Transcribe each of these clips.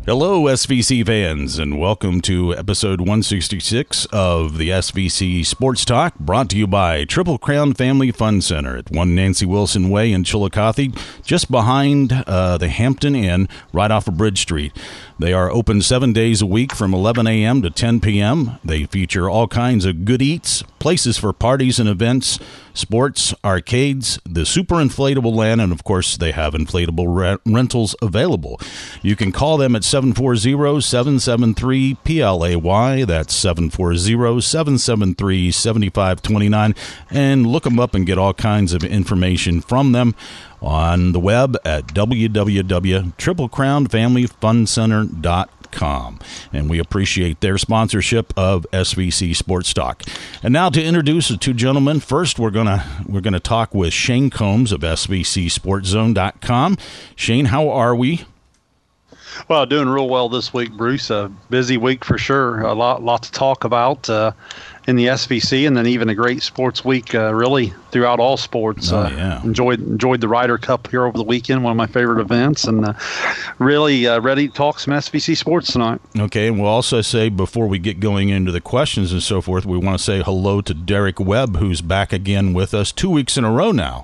Hello, SVC fans, and welcome to episode 166 of the SVC Sports Talk, brought to you by Triple Crown Family Fun Center at 1 Nancy Wilson Way in Chillicothe, just behind the Hampton Inn, right off of Bridge Street. They are open 7 days a week from 11 a.m. to 10 p.m. They feature all kinds of good eats, places for parties and events, sports, arcades, the super inflatable land, and of course they have inflatable rentals available. You can call them at 740-773-PLAY. That's 740-773-7529, and look them up and get all kinds of information from them on the web at www.triplecrownfamilyfuncenter.com. And we appreciate their sponsorship of SVC Sports Talk. And now to introduce the two gentlemen. First, we're gonna talk with Shane Combs of SVCSportsZone.com. Shane, how are we? Well, doing real well this week, Bruce. A busy week for sure. A lot to talk about in the SVC, and then even a great sports week, really throughout all sports. Enjoyed the Ryder Cup here over the weekend, one of my favorite events, and really ready to talk some SVC sports tonight. Okay, and we'll also say, before we get going into the questions and so forth, we want to say hello to Derek Webb, who's back again with us 2 weeks in a row now.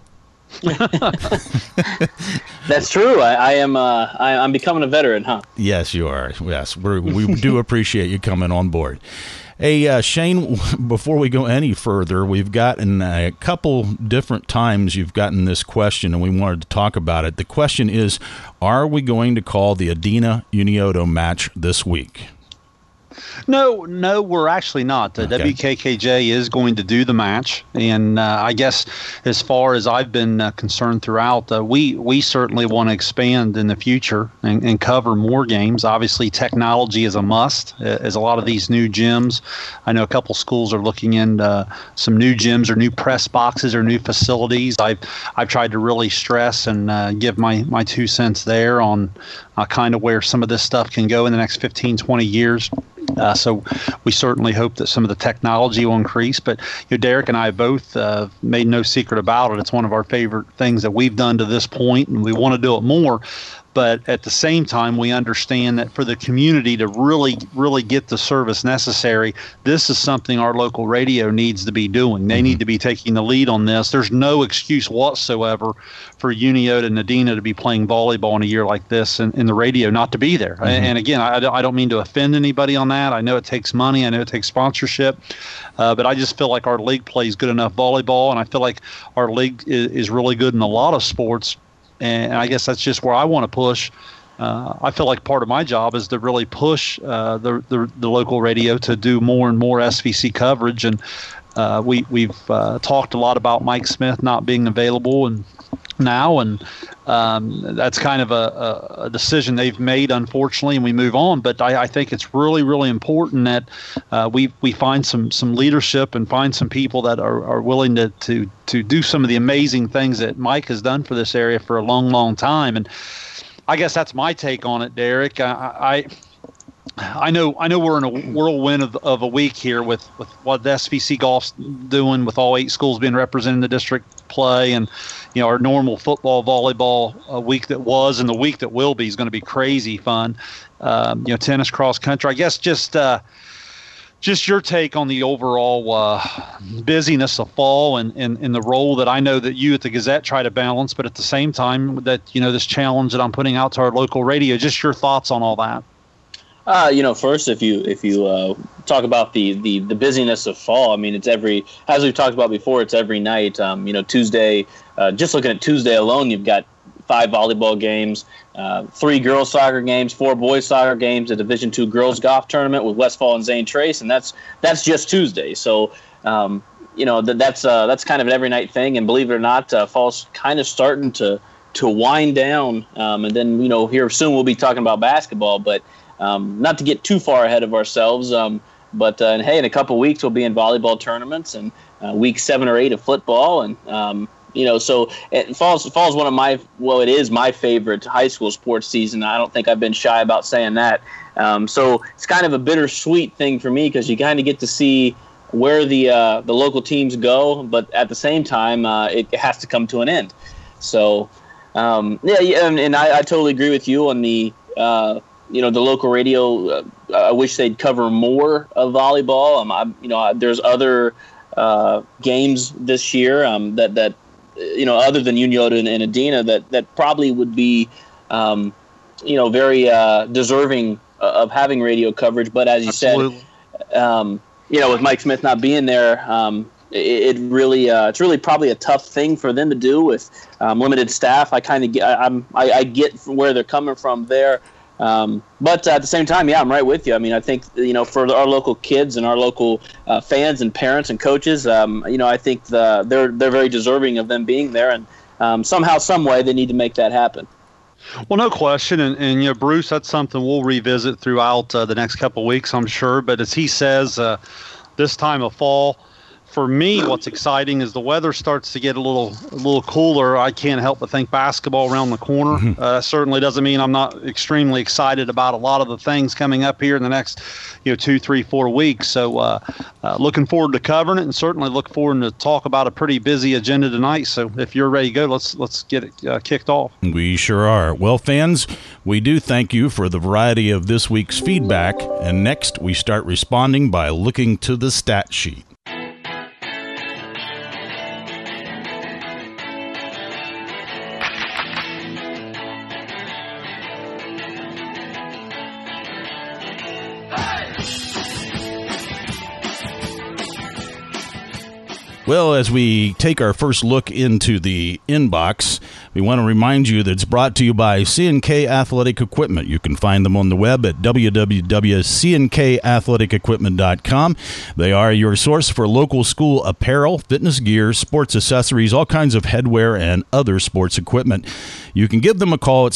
That's true. I'm becoming a veteran, huh? Yes, you are. Yes, we do appreciate you coming on board. Hey, Shane, before we go any further, we've gotten a couple different times you've gotten this question, and we wanted to talk about it. The question is, are we going to call the Adina Unioto match this week? No, we're actually not. The WKKJ is going to do the match, and I guess as far as I've been concerned throughout, we certainly want to expand in the future and cover more games. Obviously, technology is a must, as a lot of these new gyms. I know a couple schools are looking into some new gyms or new press boxes or new facilities. I've tried to really stress and give my 2 cents there on kind of where some of this stuff can go in the next 15, 20 years. So we certainly hope that some of the technology will increase. But Derek and I both made no secret about it. It's one of our favorite things that we've done to this point, and we want to do it more. But at the same time, we understand that for the community to really get the service necessary, this is something our local radio needs to be doing. They need to be taking the lead on this. There's no excuse whatsoever for Unioto and Adina to be playing volleyball in a year like this and in the radio not to be there. And again, I don't mean to offend anybody on that. I know it takes money. I know it takes sponsorship. But I just feel like our league plays good enough volleyball, and I feel like our league is really good in a lot of sports. And I guess that's just where I want to push. I feel like part of my job is to really push the local radio to do more and more SVC coverage. And we've talked a lot about Mike Smith not being available and that's kind of a decision they've made, unfortunately, and we move on. But I think it's really, really important that we find some leadership and find some people that are willing to do some of the amazing things that Mike has done for this area for a long, long time. And I guess that's my take on it, Derek. I know we're in a whirlwind of a week here with what the SVC Golf's doing, with all 8 schools being represented in the district play, and our normal football, volleyball week that was and the week that will be is going to be crazy fun. Tennis, cross country. I guess just your take on the overall busyness of fall and the role that I know that you at the Gazette try to balance, but at the same time that this challenge that I'm putting out to our local radio. Just your thoughts on all that. First, if you talk about the busyness of fall, I mean, it's as we've talked about before, it's every night. Tuesday, just looking at Tuesday alone, you've got 5 volleyball games, 3 girls soccer games, 4 boys soccer games, a Division II girls golf tournament with Westfall and Zane Trace, and that's just Tuesday. So, that's kind of an every night thing. And believe it or not, fall's kind of starting to wind down. And then here soon we'll be talking about basketball, but. Not to get too far ahead of ourselves, but hey, in a couple weeks we'll be in volleyball tournaments and week 7 or 8 of football, and so fall's one of it is my favorite high school sports season. I don't think I've been shy about saying that. So it's kind of a bittersweet thing for me because you kind of get to see where the local teams go, but at the same time it has to come to an end. So and I totally agree with you on the the local radio, I wish they'd cover more of volleyball. There's other games this year that other than Unioto and Adina that probably would be very deserving of having radio coverage. But as you Absolutely. said, with Mike Smith not being there, it's really probably a tough thing for them to do with limited staff. I get where they're coming from there. But at the same time, yeah, I'm right with you. I mean, I think, for our local kids and our local fans and parents and coaches, I think they're very deserving of them being there, and somehow, some way, they need to make that happen. Well, no question. And Bruce, that's something we'll revisit throughout the next couple of weeks, I'm sure. But as he says, this time of fall, for me, what's exciting is the weather starts to get a little cooler. I can't help but think basketball around the corner. Certainly doesn't mean I'm not extremely excited about a lot of the things coming up here in the next 2, 3, 4 weeks. So looking forward to covering it, and certainly look forward to talk about a pretty busy agenda tonight. So if you're ready to go, let's get it kicked off. We sure are. Well, fans, we do thank you for the variety of this week's feedback. And next, we start responding by looking to the stat sheet. Well, as we take our first look into the inbox, we want to remind you that it's brought to you by C&K Athletic Equipment. You can find them on the web at www.cnkathletikequipment.com. They are your source for local school apparel, fitness gear, sports accessories, all kinds of headwear, and other sports equipment. You can give them a call at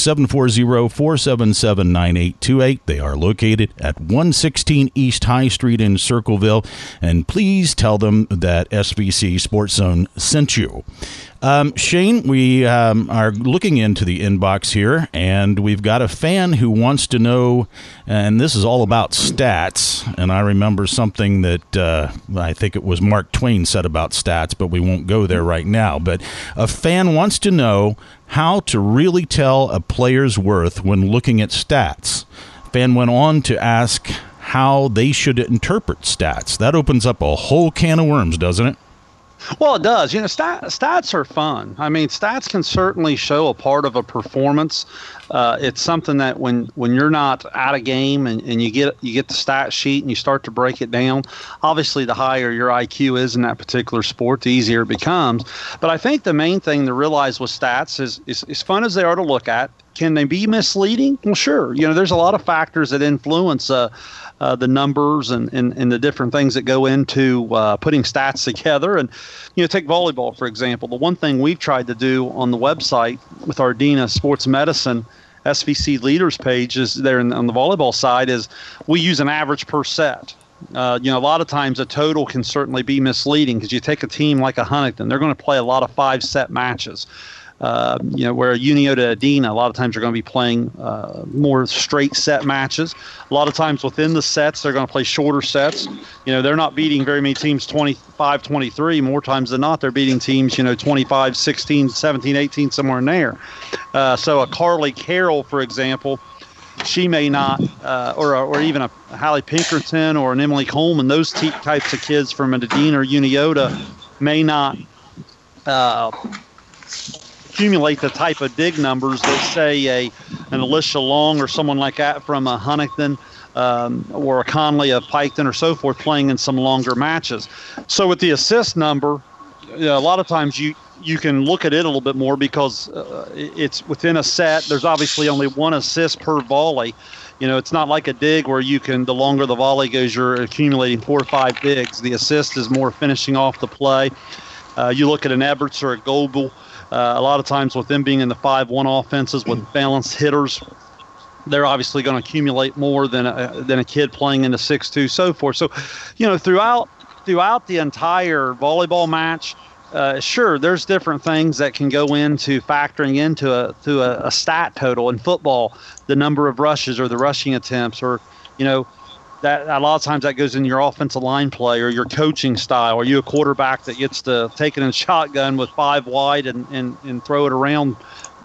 740-477-9828. They are located at 116 East High Street in Circleville. And please tell them that SVC Sports Zone sent you. Shane, we are looking into the inbox here, and we've got a fan who wants to know, and this is all about stats, and I remember something that I think it was Mark Twain said about stats, but we won't go there right now. But a fan wants to know how to really tell a player's worth when looking at stats. Fan went on to ask how they should interpret stats. That opens up a whole can of worms, doesn't it? Well, it does. Stats are fun. I mean, stats can certainly show a part of a performance. It's something that when you're not at a game and you get the stat sheet and you start to break it down, obviously the higher your IQ is in that particular sport, the easier it becomes. But I think the main thing to realize with stats is as fun as they are to look at, can they be misleading? Well, sure. There's a lot of factors that influence the numbers and the different things that go into putting stats together. And, take volleyball, for example. The one thing we've tried to do on the website with our Dean of Sports Medicine SVC Leaders page is there on the volleyball side is we use an average per set. A lot of times a total can certainly be misleading because you take a team like a Huntington, they're going to play a lot of 5-set matches. Where Unioto Adina, a lot of times they're going to be playing more straight set matches. A lot of times within the sets, they're going to play shorter sets. They're not beating very many teams 25-23. More times than not, they're beating teams, 25-16, 17-18, somewhere in there. So a Carly Carroll, for example, she may not, or even a Hallie Pinkerton or an Emily Coleman, those types of kids from an Adina or Unioto may not accumulate the type of dig numbers that say an Alicia Long or someone like that from a Huntington or a Conley of Piketon or so forth playing in some longer matches. So with the assist number, a lot of times you can look at it a little bit more because it's within a set. There's obviously only one assist per volley. It's not like a dig where the longer the volley goes, you're accumulating 4 or 5 digs. The assist is more finishing off the play. You look at an Eberts or a Goebel. A lot of times with them being in the 5-1 offenses with balanced hitters, they're obviously going to accumulate more than a kid playing in the 6-2, so forth. So, throughout the entire volleyball match, sure, there's different things that can go into factoring into a stat total. In football, the number of rushes or the rushing attempts or, that a lot of times that goes in your offensive line play or your coaching style. Are you a quarterback that gets to take it in shotgun with 5 wide and throw it around,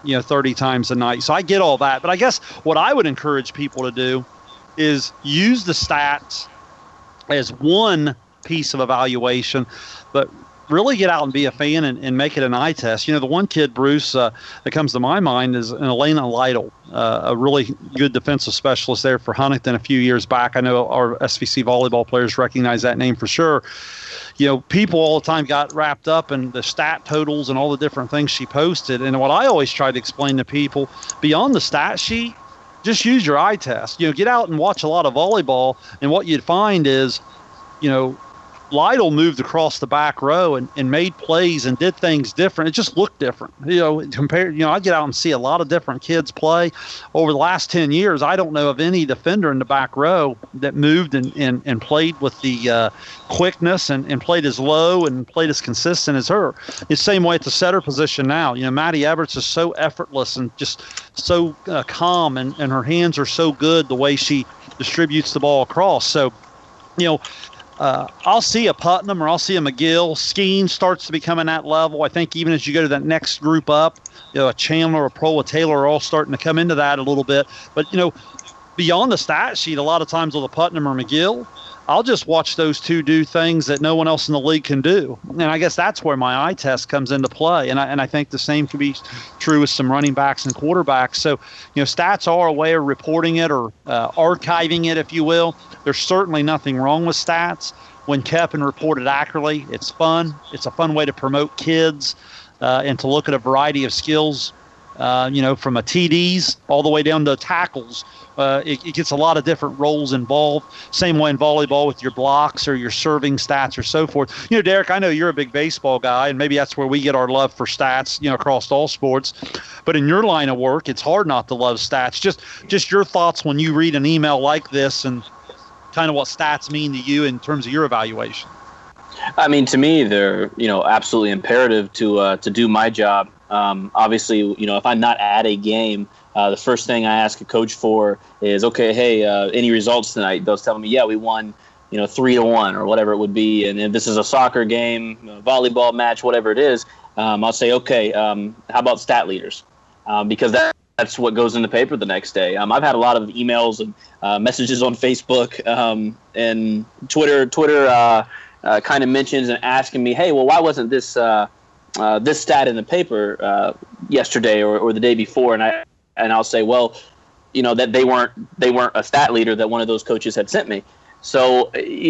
30 times a night. So I get all that. But I guess what I would encourage people to do is use the stats as one piece of evaluation, but really get out and be a fan and make it an eye test. The one kid, Bruce, that comes to my mind is Elena Lytle, a really good defensive specialist there for Huntington a few years back. I know our SVC volleyball players recognize that name for sure. People all the time got wrapped up in the stat totals and all the different things she posted. And what I always try to explain to people, beyond the stat sheet, just use your eye test. Get out and watch a lot of volleyball, and what you'd find is, Lytle moved across the back row and made plays and did things different. It just looked different. Compared, I get out and see a lot of different kids play. Over the last 10 years, I don't know of any defender in the back row that moved and played with the quickness and played as low and played as consistent as her. It's the same way at the setter position now. Maddie Everts is so effortless and just so calm, and her hands are so good the way she distributes the ball across. So, I'll see a Putnam or I'll see a McGill. Skeen starts to become in that level. I think even as you go to that next group up, a Chandler, a Proa Taylor are all starting to come into that a little bit. But, beyond the stat sheet, a lot of times with a Putnam or McGill, I'll just watch those two do things that no one else in the league can do. And I guess that's where my eye test comes into play. And I think the same could be true with some running backs and quarterbacks. So, stats are a way of reporting it or archiving it, if you will. There's certainly nothing wrong with stats when kept and reported accurately. It's fun. It's a fun way to promote kids and to look at a variety of skills, from a TDs all the way down to tackles. It gets a lot of different roles involved. Same way in volleyball with your blocks or your serving stats or so forth. Derek, I know you're a big baseball guy, and maybe that's where we get our love for stats, across all sports. But in your line of work, it's hard not to love stats. Just your thoughts when you read an email like this and kind of what stats mean to you in terms of your evaluation. I mean, to me, they're, absolutely imperative to do my job. Obviously, if I'm not at a game, the first thing I ask a coach for is, okay, hey, any results tonight? They'll tell me, yeah, we won, 3-1 or whatever it would be. And if this is a soccer game, a volleyball match, whatever it is, I'll say, okay, how about stat leaders? Because that's what goes in the paper the next day. I've had a lot of emails and messages on Facebook and Twitter kind of mentions and asking me, hey, well, why wasn't this stat in the paper yesterday or the day before? And I'll say, well, that they weren't a stat leader that one of those coaches had sent me. So,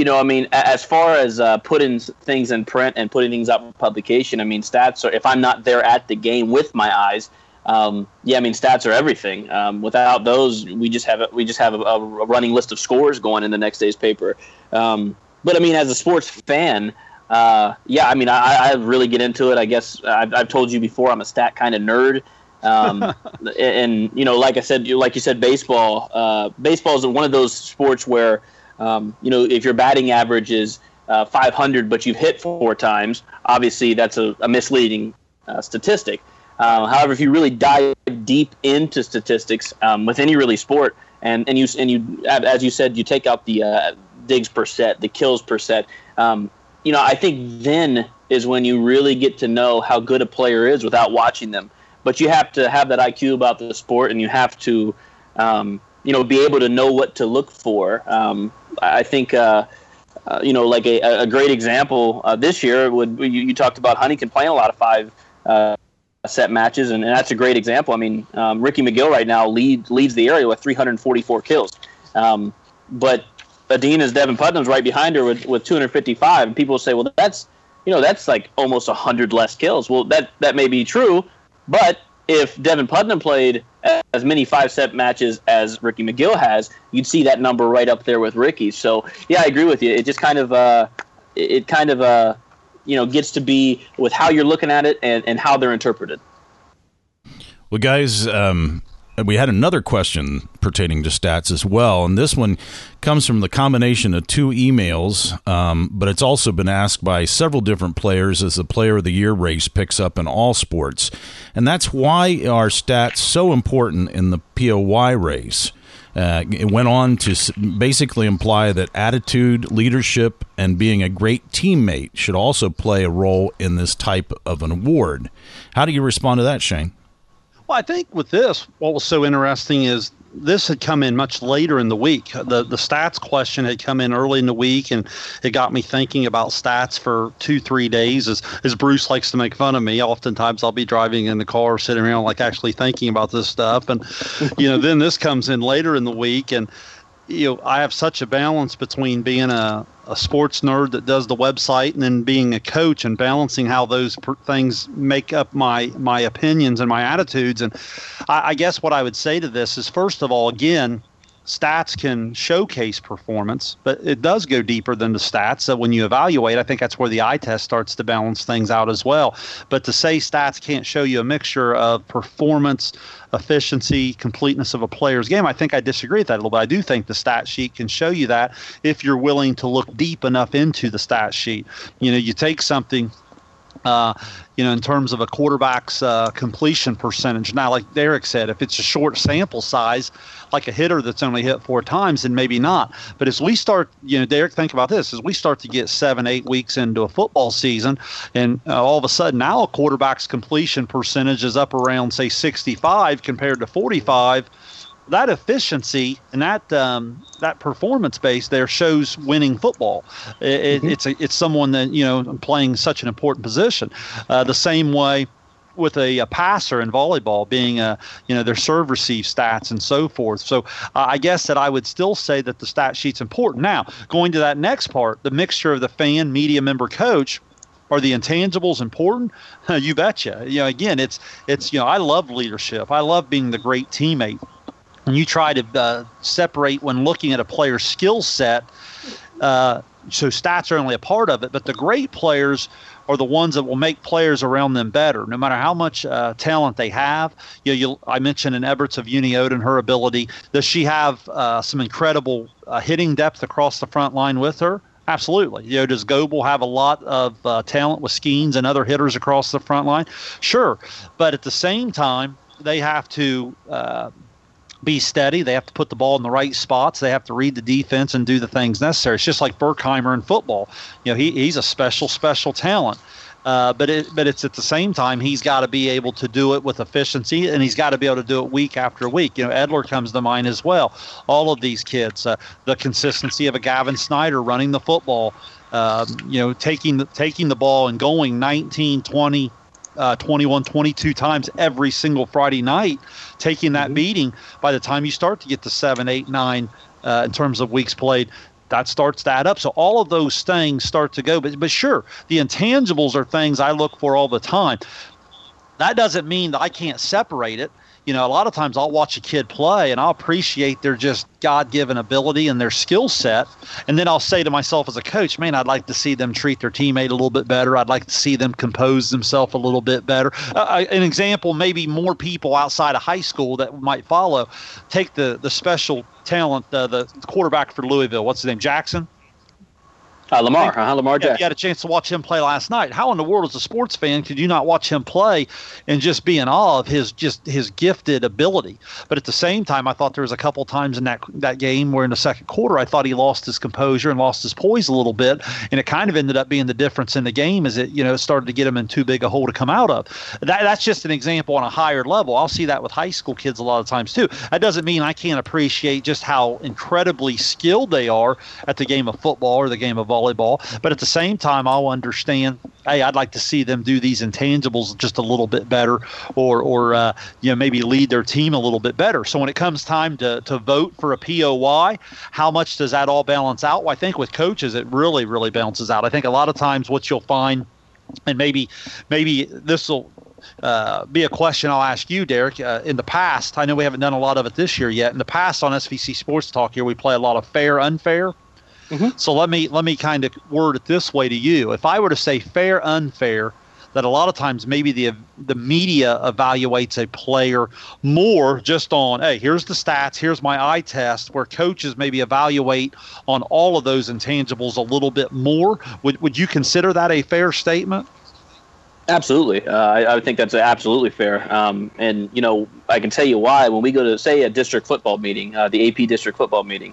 as far as putting things in print and putting things up for publication, stats are, if I'm not there at the game with my eyes, stats are everything. Without those, we just have a running list of scores going in the next day's paper. But as a sports fan, I really get into it. I guess I've told you before, I'm a stat kind of nerd. And like you said, baseball is one of those sports where, if your batting average is 500, but you've hit 4 times, obviously that's a misleading statistic. However, if you really dive deep into statistics with any really sport, and you as you said, you take out the digs per set, the kills per set, I think then is when you really get to know how good a player is without watching them. But you have to have that IQ about the sport, and you have to, be able to know what to look for. I think, like a great example this year you talked about Huntington playing a lot of 5 set matches, and that's a great example. Ricky McGill right now leads the area with 344 kills, but Adina's Devin Putnam's right behind her with 255, and people say, well, that's like almost 100 less kills. Well, that may be true. But if Devin Putnam played as many 5-set matches as Ricky McGill has, you'd see that number right up there with Ricky. So, yeah, I agree with you. It just kind of gets to be with how you're looking at it and how they're interpreted. Well, guys, we had another question pertaining to stats as well, and this one comes from the combination of 2 emails, but it's also been asked by several different players as the Player of the Year race picks up in all sports, and that's why are stats so important in the POY race. It went on to basically imply that attitude, leadership, and being a great teammate should also play a role in this type of an award. How do you respond to that, Shane? Well, I think with this, what was so interesting is this had come in much later in the week. The stats question had come in early in the week, and it got me thinking about stats for 2-3 days. As Bruce likes to make fun of me, oftentimes I'll be driving in the car, sitting around like actually thinking about this stuff. And, then this comes in later in the week, and, I have such a balance between being a sports nerd that does the website and then being a coach and balancing how those things make up my opinions and my attitudes. And I guess what I would say to this is, first of all, again, stats can showcase performance, but it does go deeper than the stats. So when you evaluate, I think that's where the eye test starts to balance things out as well. But to say stats can't show you a mixture of performance, efficiency, completeness of a player's game, I think I disagree with that a little bit. I do think the stat sheet can show you that if you're willing to look deep enough into the stat sheet. You take something in terms of a quarterback's completion percentage. Now, like Derek said, if it's a short sample size, like a hitter that's only hit 4 times, then maybe not. But as we start, Derek, think about this, as we start to get 7-8 weeks into a football season, and all of a sudden now a quarterback's completion percentage is up around, say, 65 compared to 45, that efficiency and that performance base there shows winning football. It's someone that playing such an important position. The same way with a passer in volleyball, being their serve receive stats and so forth. So I guess that I would still say that the stat sheet's important. Now, going to that next part, the mixture of the fan, media member, coach. Are the intangibles important? You betcha. Again, it's I love leadership. I love being the great teammate. And you try to separate when looking at a player's skill set. So stats are only a part of it, but the great players are the ones that will make players around them better, no matter how much talent they have. I mentioned in Eberts of Unioda and her ability. Does she have some incredible hitting depth across the front line with her? Absolutely. Does Goebel have a lot of talent with Skeens and other hitters across the front line? Sure. But at the same time, they have to be steady. They have to put the ball in the right spots. They have to read the defense and do the things necessary. It's just like Berkheimer in football. He's a special talent. But it's at the same time, he's got to be able to do it with efficiency, and he's got to be able to do it week after week. Edler comes to mind as well. All of these kids, the consistency of a Gavin Snyder running the football, taking the ball and going 19, 20, 21, 22 times every single Friday night, taking that beating. By the time you start to get to 7, 8, 9 in terms of weeks played, that starts to add up. So all of those things start to go. But sure, the intangibles are things I look for all the time. That doesn't mean that I can't separate it. A lot of times I'll watch a kid play and I'll appreciate their just God-given ability and their skill set. And then I'll say to myself as a coach, man, I'd like to see them treat their teammate a little bit better. I'd like to see them compose themselves a little bit better. An example, maybe more people outside of high school that might follow. Take the special talent, the quarterback for Louisville. What's his name? Jackson? Lamar Jackson. You had a chance to watch him play last night. How in the world, as a sports fan, could you not watch him play and just be in awe of his gifted ability? But at the same time, I thought there was a couple times in that game where in the second quarter, I thought he lost his composure and lost his poise a little bit, and it kind of ended up being the difference in the game as it started to get him in too big a hole to come out of. That's just an example on a higher level. I'll see that with high school kids a lot of times too. That doesn't mean I can't appreciate just how incredibly skilled they are at the game of football or the game of volleyball, but at the same time, I'll understand, hey, I'd like to see them do these intangibles just a little bit better, or maybe lead their team a little bit better. So when it comes time to vote for a POY, how much does that all balance out? Well, I think with coaches, it really, really balances out. I think a lot of times what you'll find, and maybe this will be a question I'll ask you, Derek. In the past, I know we haven't done a lot of it this year yet. In the past on SVC Sports Talk here, we play a lot of fair, unfair. Mm-hmm. So let me kind of word it this way to you. If I were to say fair, unfair, that a lot of times maybe the media evaluates a player more just on, hey, here's the stats, here's my eye test, where coaches maybe evaluate on all of those intangibles a little bit more. Would you consider that a fair statement? Absolutely. I would think that's absolutely fair. And, I can tell you why. When we go to, say, a district football meeting, the AP district football meeting,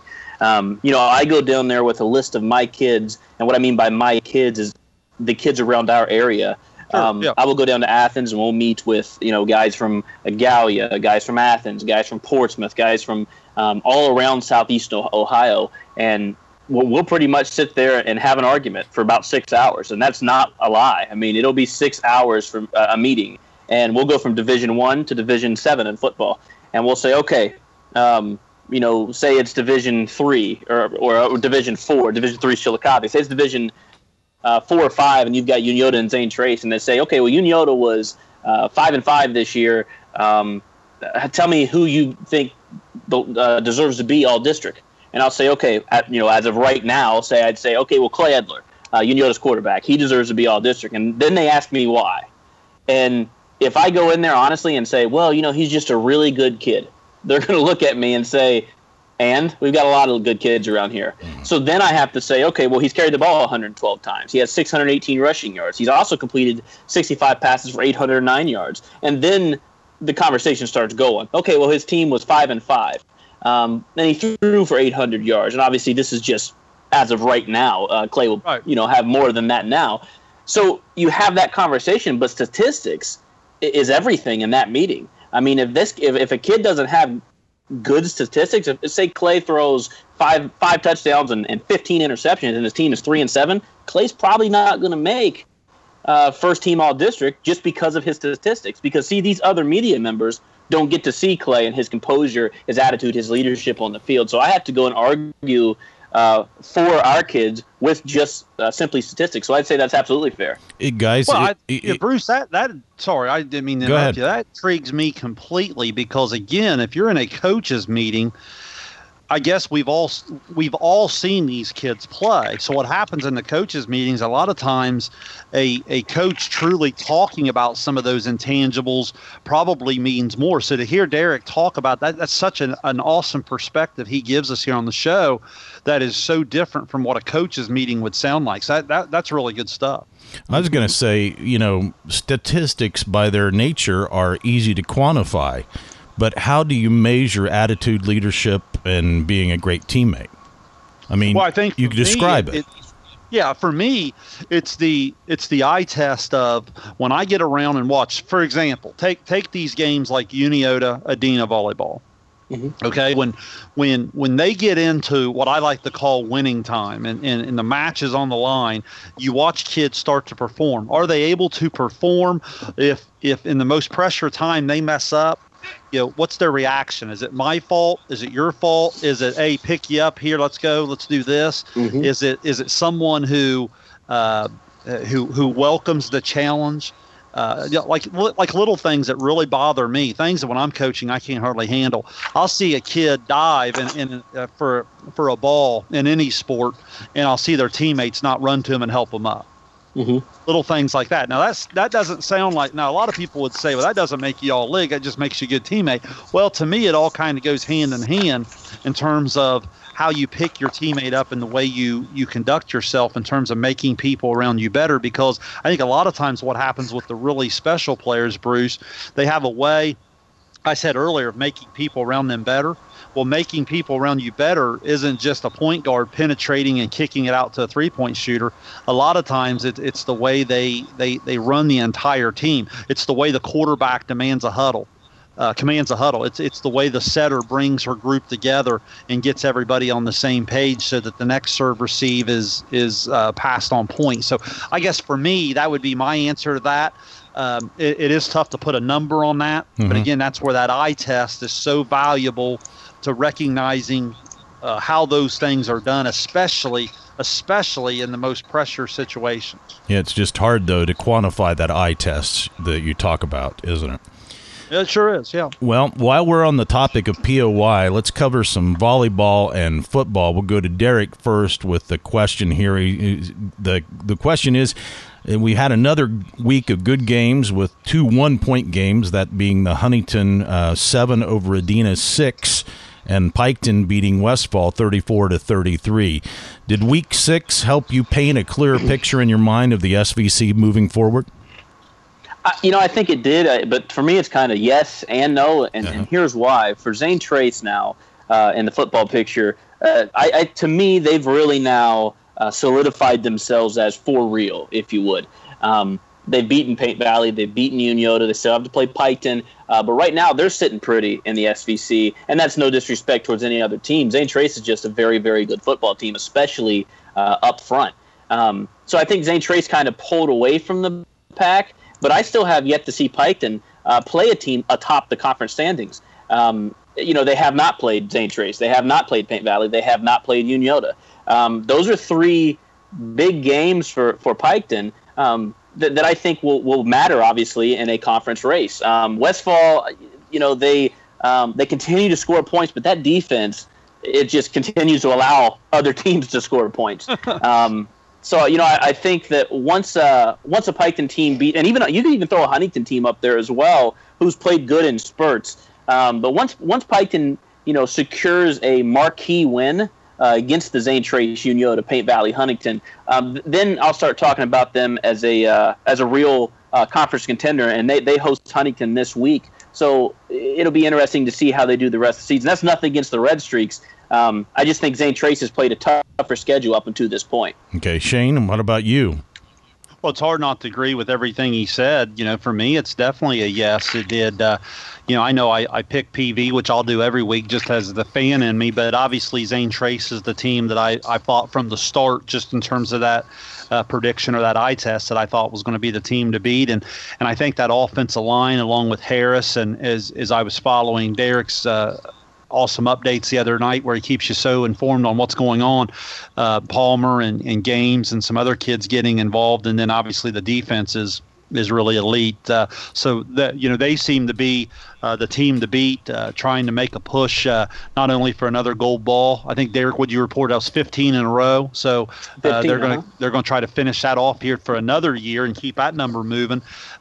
I go down there with a list of my kids. And what I mean by my kids is the kids around our area. Sure, I will go down to Athens and we'll meet with guys from Gallia, guys from Athens, guys from Portsmouth, guys from all around Southeast Ohio, and we'll pretty much sit there and have an argument for about 6 hours, and that's not a lie. I mean, it'll be 6 hours for a meeting, and we'll go from Division I to Division 7 in football, and we'll say, okay, say it's Division 3 or Division 4, Division 3 is Chillicothe. Say it's Division 4 or 5, and you've got Uniota and Zane Trace, and they say, okay, well, Uniota was 5-5 this year. Tell me who you think deserves to be all district. And I'll say, okay, as of right now, I'd say, okay, well, Clay Edler, Uniota's quarterback, he deserves to be all district. And then they ask me why. And if I go in there honestly and say, well, he's just a really good kid, they're going to look at me and say, and we've got a lot of good kids around here. So then I have to say, okay, well, he's carried the ball 112 times. He has 618 rushing yards. He's also completed 65 passes for 809 yards. And then the conversation starts going. Okay, well, his team was 5-5. Then he threw for 800 yards, and obviously this is just as of right now. Clay will, have more than that now. So you have that conversation, but statistics is everything in that meeting. I mean, if a kid doesn't have good statistics, if say Clay throws five touchdowns and 15 interceptions, and his team is 3-7, Clay's probably not going to make first team all district just because of his statistics. Because see, these other media members don't get to see Clay and his composure, his attitude, his leadership on the field. So I have to go and argue for our kids with just simply statistics. So I'd say that's absolutely fair. Bruce, sorry, I didn't mean to interrupt you. That intrigues me completely because, again, if you're in a coaches meeting, I guess we've all seen these kids play. So what happens in the coaches meetings, a lot of times a coach truly talking about some of those intangibles probably means more. So to hear Derek talk about that, that's such an awesome perspective he gives us here on the show that is so different from what a coaches meeting would sound like. So that's really good stuff. I was going to say, statistics by their nature are easy to quantify. But how do you measure attitude, leadership, and being a great teammate? I mean, I think you describe it. Yeah, for me, it's the eye test of when I get around and watch. For example, take these games like Uniota Adena volleyball. Mm-hmm. Okay, when they get into what I like to call winning time and the match is on the line, you watch kids start to perform. Are they able to perform if in the most pressure time they mess up? What's their reaction? Is it my fault? Is it your fault? Is it, hey, pick you up here, let's go, let's do this? Mm-hmm. Is it someone who welcomes the challenge? Like little things that really bother me, things that when I'm coaching I can't hardly handle. I'll see a kid dive for a ball in any sport, and I'll see their teammates not run to him and help them up. Mm-hmm. Little things like that. Now that doesn't sound like. Now a lot of people would say, well, that doesn't make you all league. That just makes you a good teammate. Well, to me, it all kind of goes hand in hand in terms of how you pick your teammate up and the way you conduct yourself in terms of making people around you better. Because I think a lot of times what happens with the really special players, Bruce, they have a way, I said earlier, of making people around them better. Well, making people around you better isn't just a point guard penetrating and kicking it out to a three-point shooter. A lot of times it's the way they run the entire team. It's the way the quarterback commands a huddle. It's the way the setter brings her group together and gets everybody on the same page so that the next serve receive is passed on point. So I guess for me, that would be my answer to that. It is tough to put a number on that. Mm-hmm. But again, that's where that eye test is so valuable to recognizing how those things are done, especially in the most pressure situations. Yeah, it's just hard, though, to quantify that eye test that you talk about, isn't it? It sure is, yeah. Well, while we're on the topic of POY, let's cover some volleyball and football. We'll go to Derek first with the question here. The question is, we had another week of good games with 2 1-point games, that being the Huntington 7 over Adena 6, and Piketon beating Westfall 34-33. Did Week 6 help you paint a clearer picture in your mind of the SVC moving forward? I think it did, but for me it's kind of yes and no, and here's why. For Zane Trace now in the football picture, to me they've really now solidified themselves as for real, if you would. They've beaten Paint Valley. They've beaten Uniota. They still have to play Piketon. But right now, they're sitting pretty in the SVC, and that's no disrespect towards any other team. Zane Trace is just a very, very good football team, especially up front. So I think Zane Trace kind of pulled away from the pack, but I still have yet to see Piketon play a team atop the conference standings. They have not played Zane Trace. They have not played Paint Valley. They have not played Uniota. Those are three big games for Piketon that I think will matter, obviously, in a conference race. Westfall, they continue to score points, but that defense, it just continues to allow other teams to score points. So I think that once a Piketon team beat, and even you can even throw a Huntington team up there as well, who's played good in spurts. But once Piketon secures a marquee win against the Zane Trace, Uniota, Paint Valley, Huntington, then I'll start talking about them as a real conference contender. And they host Huntington this week, so it'll be interesting to see how they do the rest of the season. That's nothing against the Red Streaks. I just think Zane Trace has played a tougher schedule up until this point. Okay, Shane, what about you? Well, it's hard not to agree with everything he said. For me, it's definitely a yes. It did. I know I pick PV, which I'll do every week just as the fan in me, but obviously Zane Trace is the team that I thought from the start, just in terms of that prediction or that eye test, that I thought was going to be the team to beat. And I think that offensive line, along with Harris, and as I was following Derek's awesome updates the other night where he keeps you so informed on what's going on, Palmer and Gaines and some other kids getting involved, and then obviously the defense is really elite. So that they seem to be the team to beat, trying to make a push not only for another gold ball. I think, Derek, would you report that was 15 in a row? So they're going to try to finish that off here for another year and keep that number moving.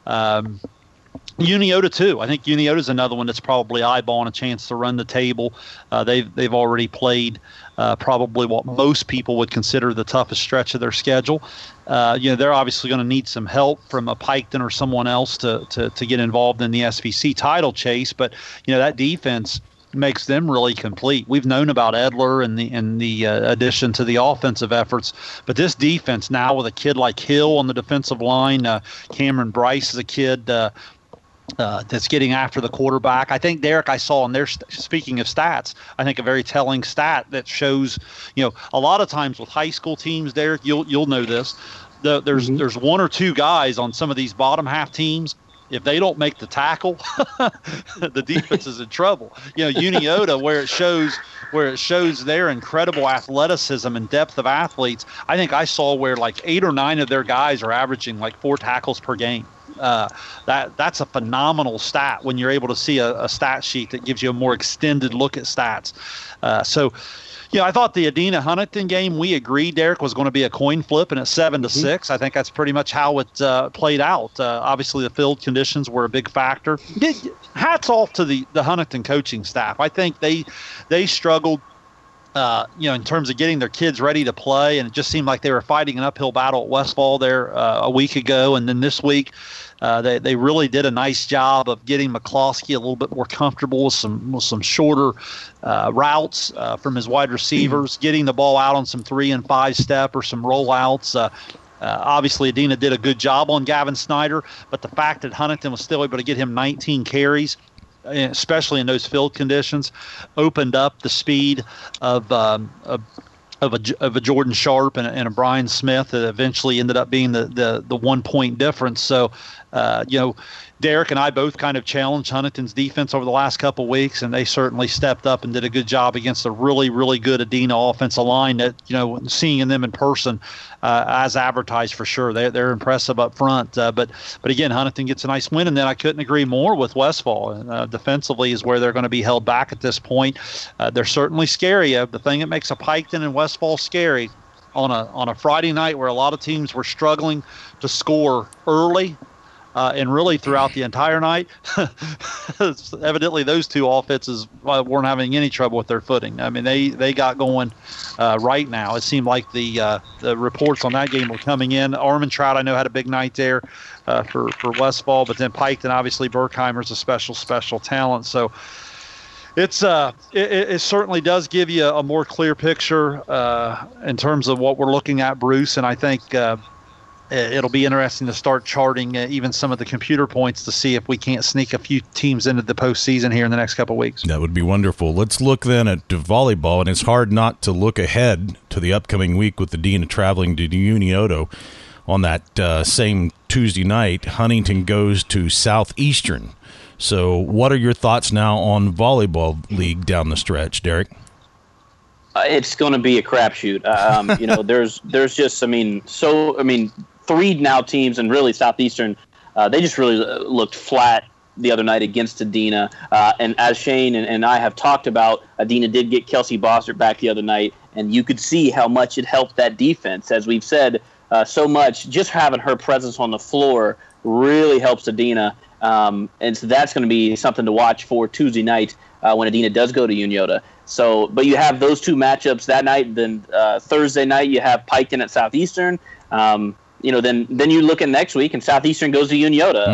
Uniota too. I think Uniota is another one that's probably eyeballing a chance to run the table. They've already played probably what most people would consider the toughest stretch of their schedule. They're obviously going to need some help from a Piketon or someone else to get involved in the SVC title chase. But that defense makes them really complete. We've known about Edler and the addition to the offensive efforts, but this defense now with a kid like Hill on the defensive line, Cameron Bryce is a kid that's getting after the quarterback. I think, Derek, I saw in there, speaking of stats, I think a very telling stat that shows, a lot of times with high school teams, Derek, you'll know this, there's one or two guys on some of these bottom half teams. If they don't make the tackle, the defense is in trouble. Uniota, where it shows their incredible athleticism and depth of athletes, I think I saw where like 8 or 9 of their guys are averaging like 4 tackles per game. That's a phenomenal stat when you're able to see a stat sheet that gives you a more extended look at stats. I thought the Adena-Huntington game, we agreed, Derek, was going to be a coin flip, and it's 7-6. I think that's pretty much how it played out. Obviously, the field conditions were a big factor. Hats off to the Huntington coaching staff. I think they struggled in terms of getting their kids ready to play, and it just seemed like they were fighting an uphill battle at Westfall there a week ago. And then this week, they really did a nice job of getting McCloskey a little bit more comfortable with some shorter routes from his wide receivers, getting the ball out on some 3 and 5 step or some rollouts. Obviously, Adena did a good job on Gavin Snyder, but the fact that Huntington was still able to get him 19 carries, especially in those field conditions, opened up the speed of a Jordan Sharp and a Brian Smith that eventually ended up being the 1 point difference. So, Derek and I both kind of challenged Huntington's defense over the last couple of weeks, and they certainly stepped up and did a good job against a really, really good Adena offensive line that, seeing them in person as advertised for sure. They're impressive up front. But again, Huntington gets a nice win, and then I couldn't agree more with Westfall. Defensively is where they're going to be held back at this point. They're certainly scary. The thing that makes a Piketon and Westfall scary on a Friday night where a lot of teams were struggling to score early, and really throughout the entire night, evidently those two offenses weren't having any trouble with their footing. I mean, they got going right now. It seemed like the reports on that game were coming in. Armentrout, I know, had a big night there for Westfall, but then Piketon, obviously Berkheimer's a special talent. So it certainly does give you a more clear picture in terms of what we're looking at, Bruce. And I think it'll be interesting to start charting even some of the computer points to see if we can't sneak a few teams into the postseason here in the next couple of weeks. That would be wonderful. Let's look then at volleyball, and it's hard not to look ahead to the upcoming week with the Dina traveling to Unioto on that same Tuesday night. Huntington goes to Southeastern. So what are your thoughts now on volleyball league down the stretch, Derek? It's going to be a crapshoot. There's just, three now teams, and really Southeastern, they just really looked flat the other night against Adina. And as Shane and I have talked about, Adina did get Kelsey Bossert back the other night, and you could see how much it helped that defense. As we've said so much, just having her presence on the floor really helps Adina. And so that's going to be something to watch for Tuesday night when Adina does go to Unioto. So, but you have those two matchups that night. Then Thursday night you have Piketon at Southeastern. Then you look at next week and Southeastern goes to Unioto.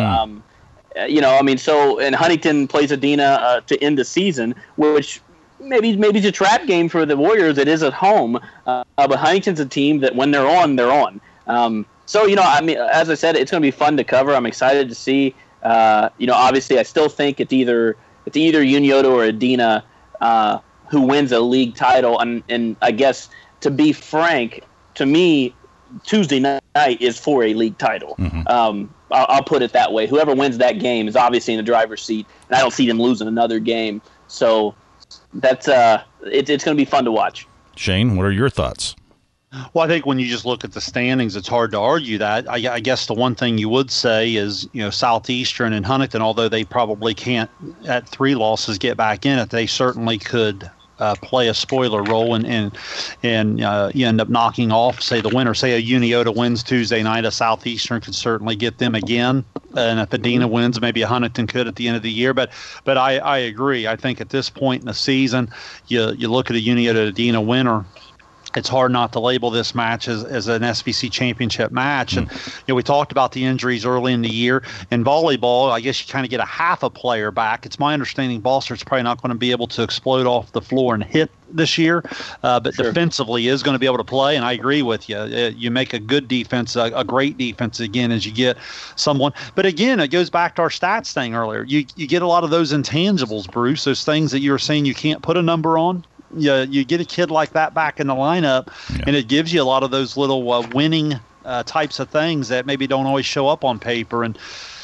And Huntington plays Adina to end the season, which maybe it's a trap game for the Warriors. It is at home, but Huntington's a team that when they're on, they're on. As I said, it's going to be fun to cover. I'm excited to see. Obviously, I still think it's either Unioto or Adina who wins a league title. And I guess, to be frank, to me, Tuesday night is for a league title. Mm-hmm. I'll put it that way. Whoever wins that game is obviously in the driver's seat, and I don't see them losing another game. So that's it's going to be fun to watch. Shane, what are your thoughts? Well, I think when you just look at the standings, it's hard to argue that. I guess the one thing you would say is, Southeastern and Huntington, although they probably can't at 3 losses get back in it, they certainly could play a spoiler role and you end up knocking off, say, the winner. Say a Unioto wins Tuesday night, a Southeastern could certainly get them again. And if Adina wins, maybe a Huntington could at the end of the year. But I agree. I think at this point in the season, you look at a Unioto Adina winner, it's hard not to label this match as an SBC championship match. And, we talked about the injuries early in the year. In volleyball, I guess you kind of get a half a player back. It's my understanding Bossert's probably not going to be able to explode off the floor and hit this year, but sure, defensively is going to be able to play. And I agree with you. You make a good defense, a great defense, again, as you get someone. But again, it goes back to our stats thing earlier. You get a lot of those intangibles, Bruce, those things that you were saying you can't put a number on. You get a kid like that back in the lineup, and it gives you a lot of those little winning types of things that maybe don't always show up on paper. And,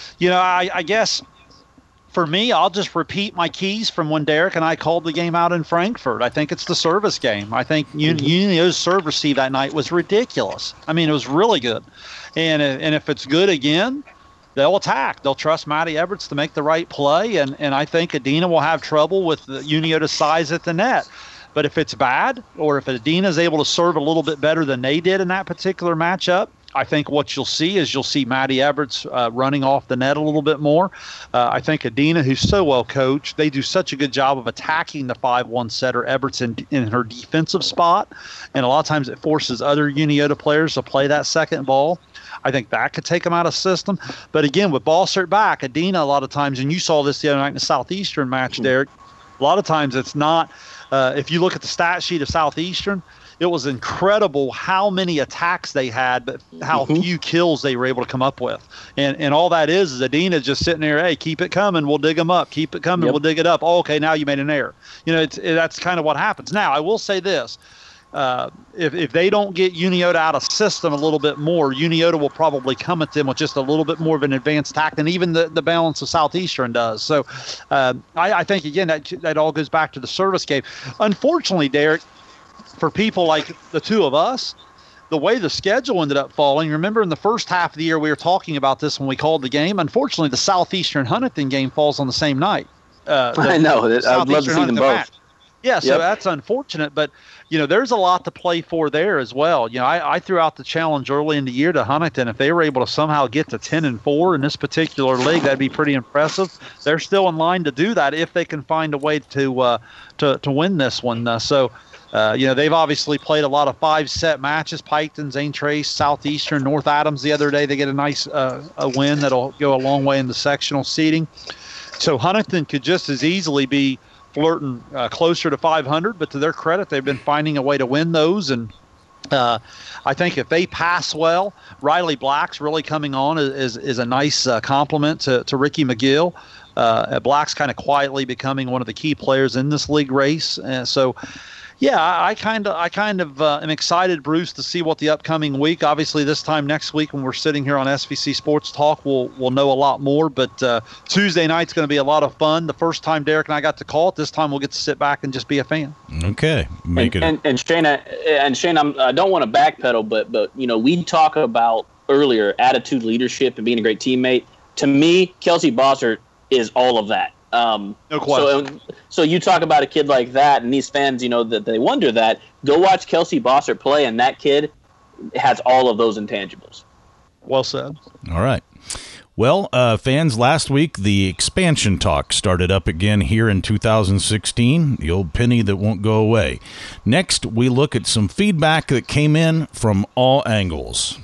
I guess for me, I'll just repeat my keys from when Derek and I called the game out in Frankfurt. I think it's the service game. I think Unio's serve receive that night was ridiculous. I mean, it was really good. And if it's good again, they'll attack. They'll trust Maddie Everts to make the right play, and I think Adina will have trouble with Unio's size at the net. But if it's bad, or if Adina is able to serve a little bit better than they did in that particular matchup, I think what you'll see Maddie Everts running off the net a little bit more. I think Adina, who's so well coached, they do such a good job of attacking the 5-1 setter Everts in her defensive spot, and a lot of times it forces other Unioto players to play that second ball. I think that could take them out of system. But again, with Bossert back, Adina a lot of times, and you saw this the other night in the Southeastern match, Derek, a lot of times it's not if you look at the stat sheet of Southeastern, it was incredible how many attacks they had, but how few kills they were able to come up with. And all that is Adina just sitting there, hey, keep it coming, we'll dig them up. Keep it coming, we'll dig it up. Oh, okay, now you made an error. That's kind of what happens. Now, I will say this. If they don't get Unioto out of system a little bit more, Unioto will probably come at them with just a little bit more of an advanced tack than even the balance of Southeastern does. So I think, again, that all goes back to the service game. Unfortunately, Derek, for people like the two of us, the way the schedule ended up falling, remember in the first half of the year we were talking about this when we called the game, unfortunately the Southeastern Huntington game falls on the same night. I know. I'd love to see them both. Match. Yeah, so that's unfortunate, but there's a lot to play for there as well. I threw out the challenge early in the year to Huntington. If they were able to somehow get to 10-4 in this particular league, that'd be pretty impressive. They're still in line to do that if they can find a way to win this one. They've obviously played a lot of 5-set matches. Piketon, Zane Trace, Southeastern, North Adams the other day. They get a nice a win that'll go a long way in the sectional seeding. So Huntington could just as easily be flirting closer to 500, but to their credit, they've been finding a way to win those. And I think if they pass well, Riley Black's really coming on is a nice compliment to Ricky McGill. Black's kind of quietly becoming one of the key players in this league race. So, yeah, I kind of am excited, Bruce, to see what the upcoming week. Obviously, this time next week when we're sitting here on SVC Sports Talk, we'll know a lot more. But Tuesday night's going to be a lot of fun. The first time Derek and I got to call it, this time we'll get to sit back and just be a fan. Okay, and Shane, I don't want to backpedal, but we talk about earlier attitude, leadership, and being a great teammate. To me, Kelsey Bossert is all of that. No question. So you talk about a kid like that, and these fans, that they wonder that. Go watch Kelsey Bossert play, and that kid has all of those intangibles. Well said. All right. Well, fans, last week the expansion talk started up again here in 2016, the old penny that won't go away. Next, we look at some feedback that came in from all angles.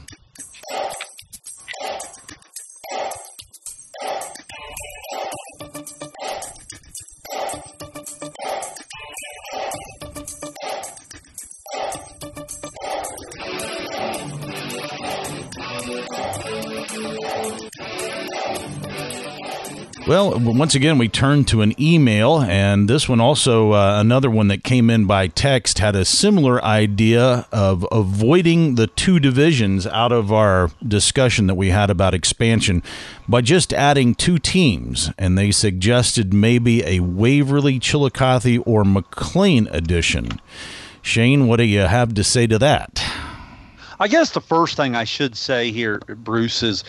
Well, once again, we turn to an email, and this one also, another one that came in by text, had a similar idea of avoiding the two divisions out of our discussion that we had about expansion by just adding two teams, and they suggested maybe a Waverly, Chillicothe, or McLean edition. Shane, what do you have to say to that? I guess the first thing I should say here, Bruce, is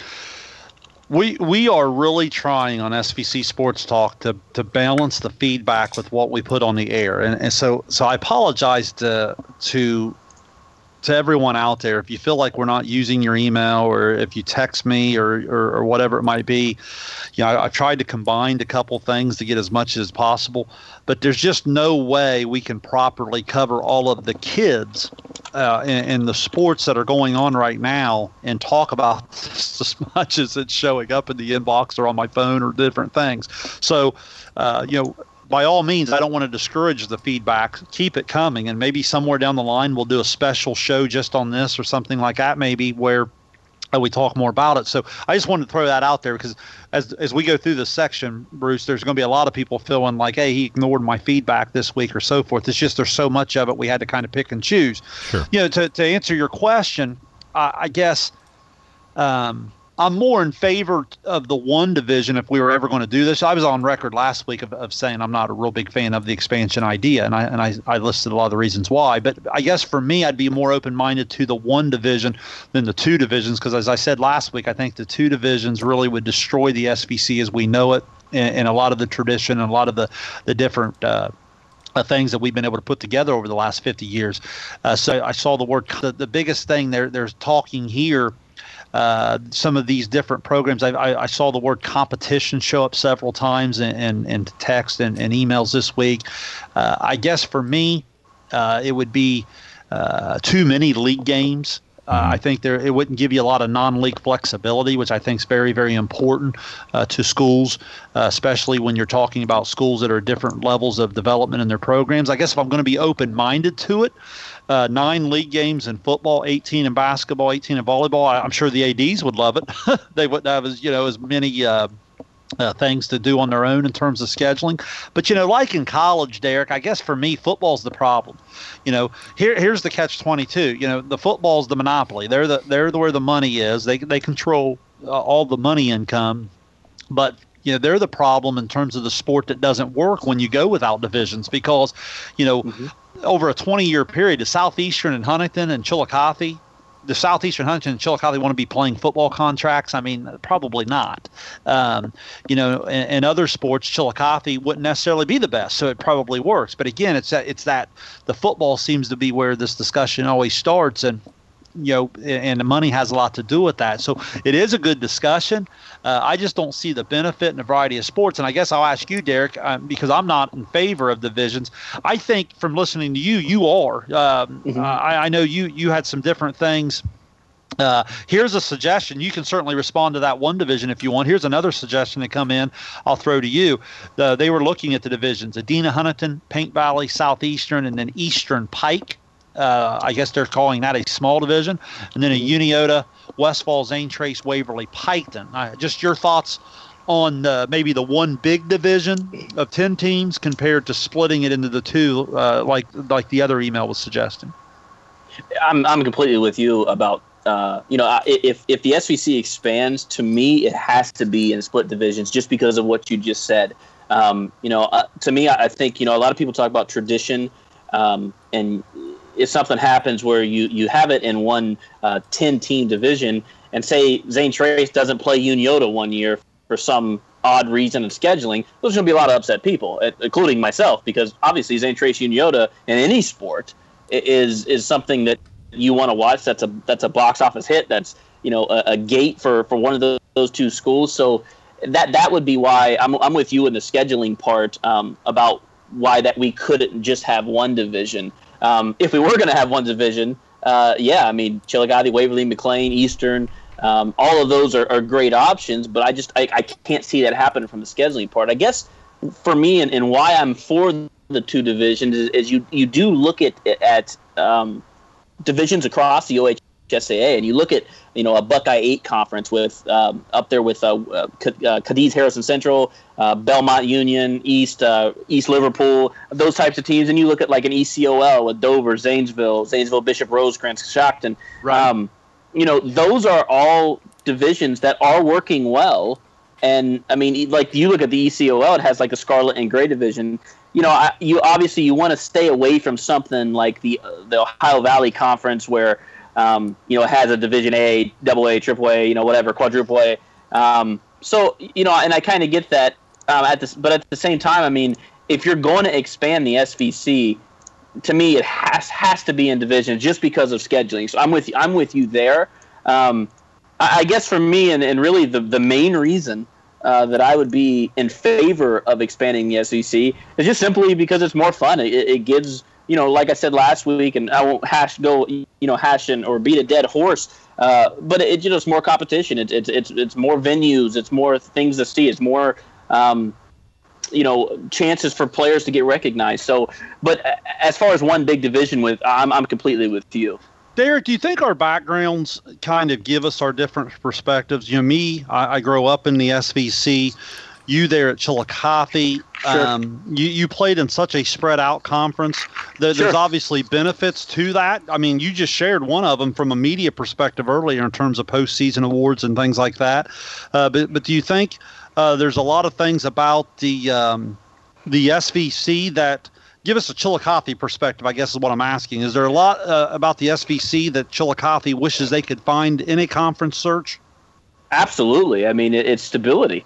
we are really trying on SVC Sports Talk to balance the feedback with what we put on the air, and so I apologize to everyone out there if you feel like we're not using your email, or if you text me or whatever it might be. I tried to combine a couple things to get as much as possible, but there's just no way we can properly cover all of the kids in the sports that are going on right now and talk about this as much as it's showing up in the inbox or on my phone or different things. So, by all means, I don't want to discourage the feedback. Keep it coming, and maybe somewhere down the line we'll do a special show just on this or something like that, maybe where we talk more about it. So I just wanted to throw that out there because as we go through this section, Bruce, there's going to be a lot of people feeling like, hey, he ignored my feedback this week or so forth. It's just there's so much of it we had to kind of pick and choose. Sure. To answer your question, I guess I'm more in favor of the one division if we were ever going to do this. I was on record last week of saying I'm not a real big fan of the expansion idea, and I listed a lot of the reasons why. But I guess for me, I'd be more open-minded to the one division than the two divisions because, as I said last week, I think the two divisions really would destroy the SVC as we know it and a lot of the tradition and a lot of the different things that we've been able to put together over the last 50 years. So I saw the word – the biggest thing they're talking here – some of these different programs, I saw the word competition show up several times in text and emails this week. I guess for me, it would be too many league games. I think it wouldn't give you a lot of non-league flexibility, which I think is very, very important to schools, especially when you're talking about schools that are at different levels of development in their programs. I guess if I'm going to be open-minded to it, 9 league games in football, 18 in basketball, 18 in volleyball. I'm sure the ADs would love it. They wouldn't have as many things to do on their own in terms of scheduling. But, like in college, Derek, I guess for me, football's the problem. Here's the catch-22. The football's the monopoly. They're where the money is. They control all the money income. But they're the problem in terms of the sport that doesn't work when you go without divisions because, over a 20-year period, the Southeastern and Huntington and Chillicothe, want to be playing football contracts? I mean, probably not. In other sports, Chillicothe wouldn't necessarily be the best, so it probably works. But again, it's that the football seems to be where this discussion always starts, and and the money has a lot to do with that. So it is a good discussion. I just don't see the benefit in a variety of sports. And I guess I'll ask you, Derek, because I'm not in favor of divisions. I think from listening to you are. I know you had some different things. Here's a suggestion. You can certainly respond to that one division if you want. Here's another suggestion to come in. I'll throw to you. They were looking at the divisions: Adena, Huntington, Paint Valley, Southeastern, and then Eastern Pike. I guess they're calling that a small division, and then a Uniota, Westfall, Zane Trace, Waverly, Piketon. Just your thoughts on maybe the one big division of 10 teams compared to splitting it into the two, like the other email was suggesting. I'm completely with you about if the SVC expands, to me it has to be in split divisions just because of what you just said. To me, I think a lot of people talk about tradition, and if something happens where you have it in one 10-team division, and say Zane Trace doesn't play Uniota one year for some odd reason in scheduling, there's going to be a lot of upset people, including myself, because obviously Zane Trace Uniota in any sport is something that you want to watch. That's a box office hit. That's a gate for one of those two schools. So that would be why I'm with you in the scheduling part about why that we couldn't just have one division. If we were going to have one division, Chillicothe, Waverly, McLean, Eastern, all of those are great options. But I can't see that happen from the scheduling part. I guess for me and why I'm for the two divisions is you do look at divisions across the OHSAA, and you look at a Buckeye 8 conference with up there with Cadiz Harrison Central, Belmont Union, East Liverpool, those types of teams, and you look at like an ECOL with Dover, Zanesville, Bishop Rosecrans, Stockton. Right. Those are all divisions that are working well. And I mean, like you look at the ECOL, it has like a Scarlet and Gray division. You obviously you want to stay away from something like the Ohio Valley Conference where it has a Division A, AA, AAA, whatever, quadruple A. And I kind of get that. But at the same time, I mean, if you're going to expand the SVC, to me, it has to be in divisions just because of scheduling. So I'm with you there. I guess for me, and really the main reason that I would be in favor of expanding the SVC is just simply because it's more fun. It gives, like I said last week, and I won't hash or beat a dead horse, but it's more competition. It's more venues. It's more things to see. It's more, chances for players to get recognized. So, but as far as one big division I'm completely with you. Derek, do you think our backgrounds kind of give us our different perspectives? I grew up in the SVC. You there at Chillicothe. Sure. You played in such a spread out conference. There's obviously benefits to that. I mean, you just shared one of them from a media perspective earlier in terms of postseason awards and things like that. But do you think there's a lot of things about the SVC that give us a Chillicothe perspective, I guess is what I'm asking. Is there a lot about the SVC that Chillicothe wishes they could find in a conference search? Absolutely. I mean, it's stability.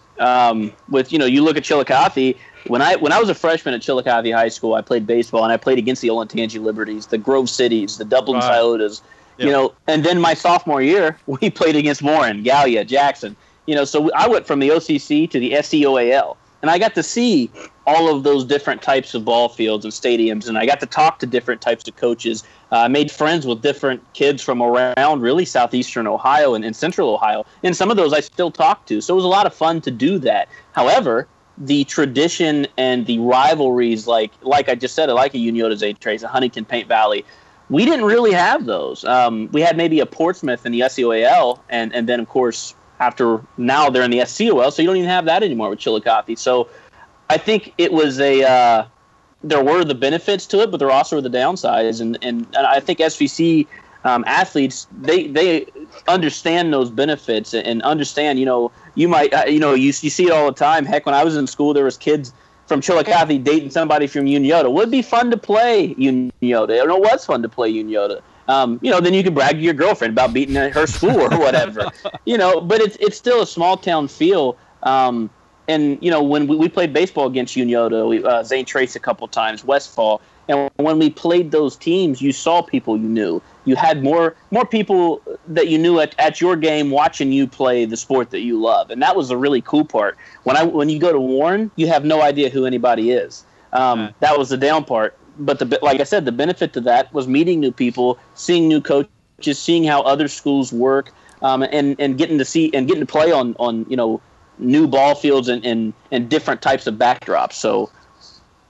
You look at Chillicothe. When I was a freshman at Chillicothe High School, I played baseball, and I played against the Olentangy Liberties, the Grove Cities, the Dublin Sciotas. Yep. And then my sophomore year, we played against Warren, Gallia, Jackson. So I went from the OCC to the SEOAL. And I got to see all of those different types of ball fields and stadiums, and I got to talk to different types of coaches. I made friends with different kids from around really southeastern Ohio and central Ohio, and some of those I still talk to. So it was a lot of fun to do that. However, the tradition and the rivalries, like I just said, like a Uniota Zane Trace, a Huntington Paint Valley, we didn't really have those. We had maybe a Portsmouth in the SEOAL, and then, of course, now they're in the SCOL, so you don't even have that anymore with Chillicothe. So I think it was there were the benefits to it, but there also were the downsides. And I think SVC athletes, they understand those benefits and understand, you might, you see it all the time. Heck, when I was in school, there was kids from Chillicothe dating somebody from Uniota. Would be fun to play Uniota. I don't know what's fun to play Uniota. Then you can brag to your girlfriend about beating her school or whatever, but it's still a small town feel. And, when we played baseball against Uniota, Zane Trace a couple times, Westfall. And when we played those teams, you saw people you knew. You had more people that you knew at your game watching you play the sport that you love. And that was the really cool part. When you go to Warren, you have no idea who anybody is. That was the down part. But like I said, the benefit to that was meeting new people, seeing new coaches, seeing how other schools work, and getting to see and getting to play on new ball fields and different types of backdrops. So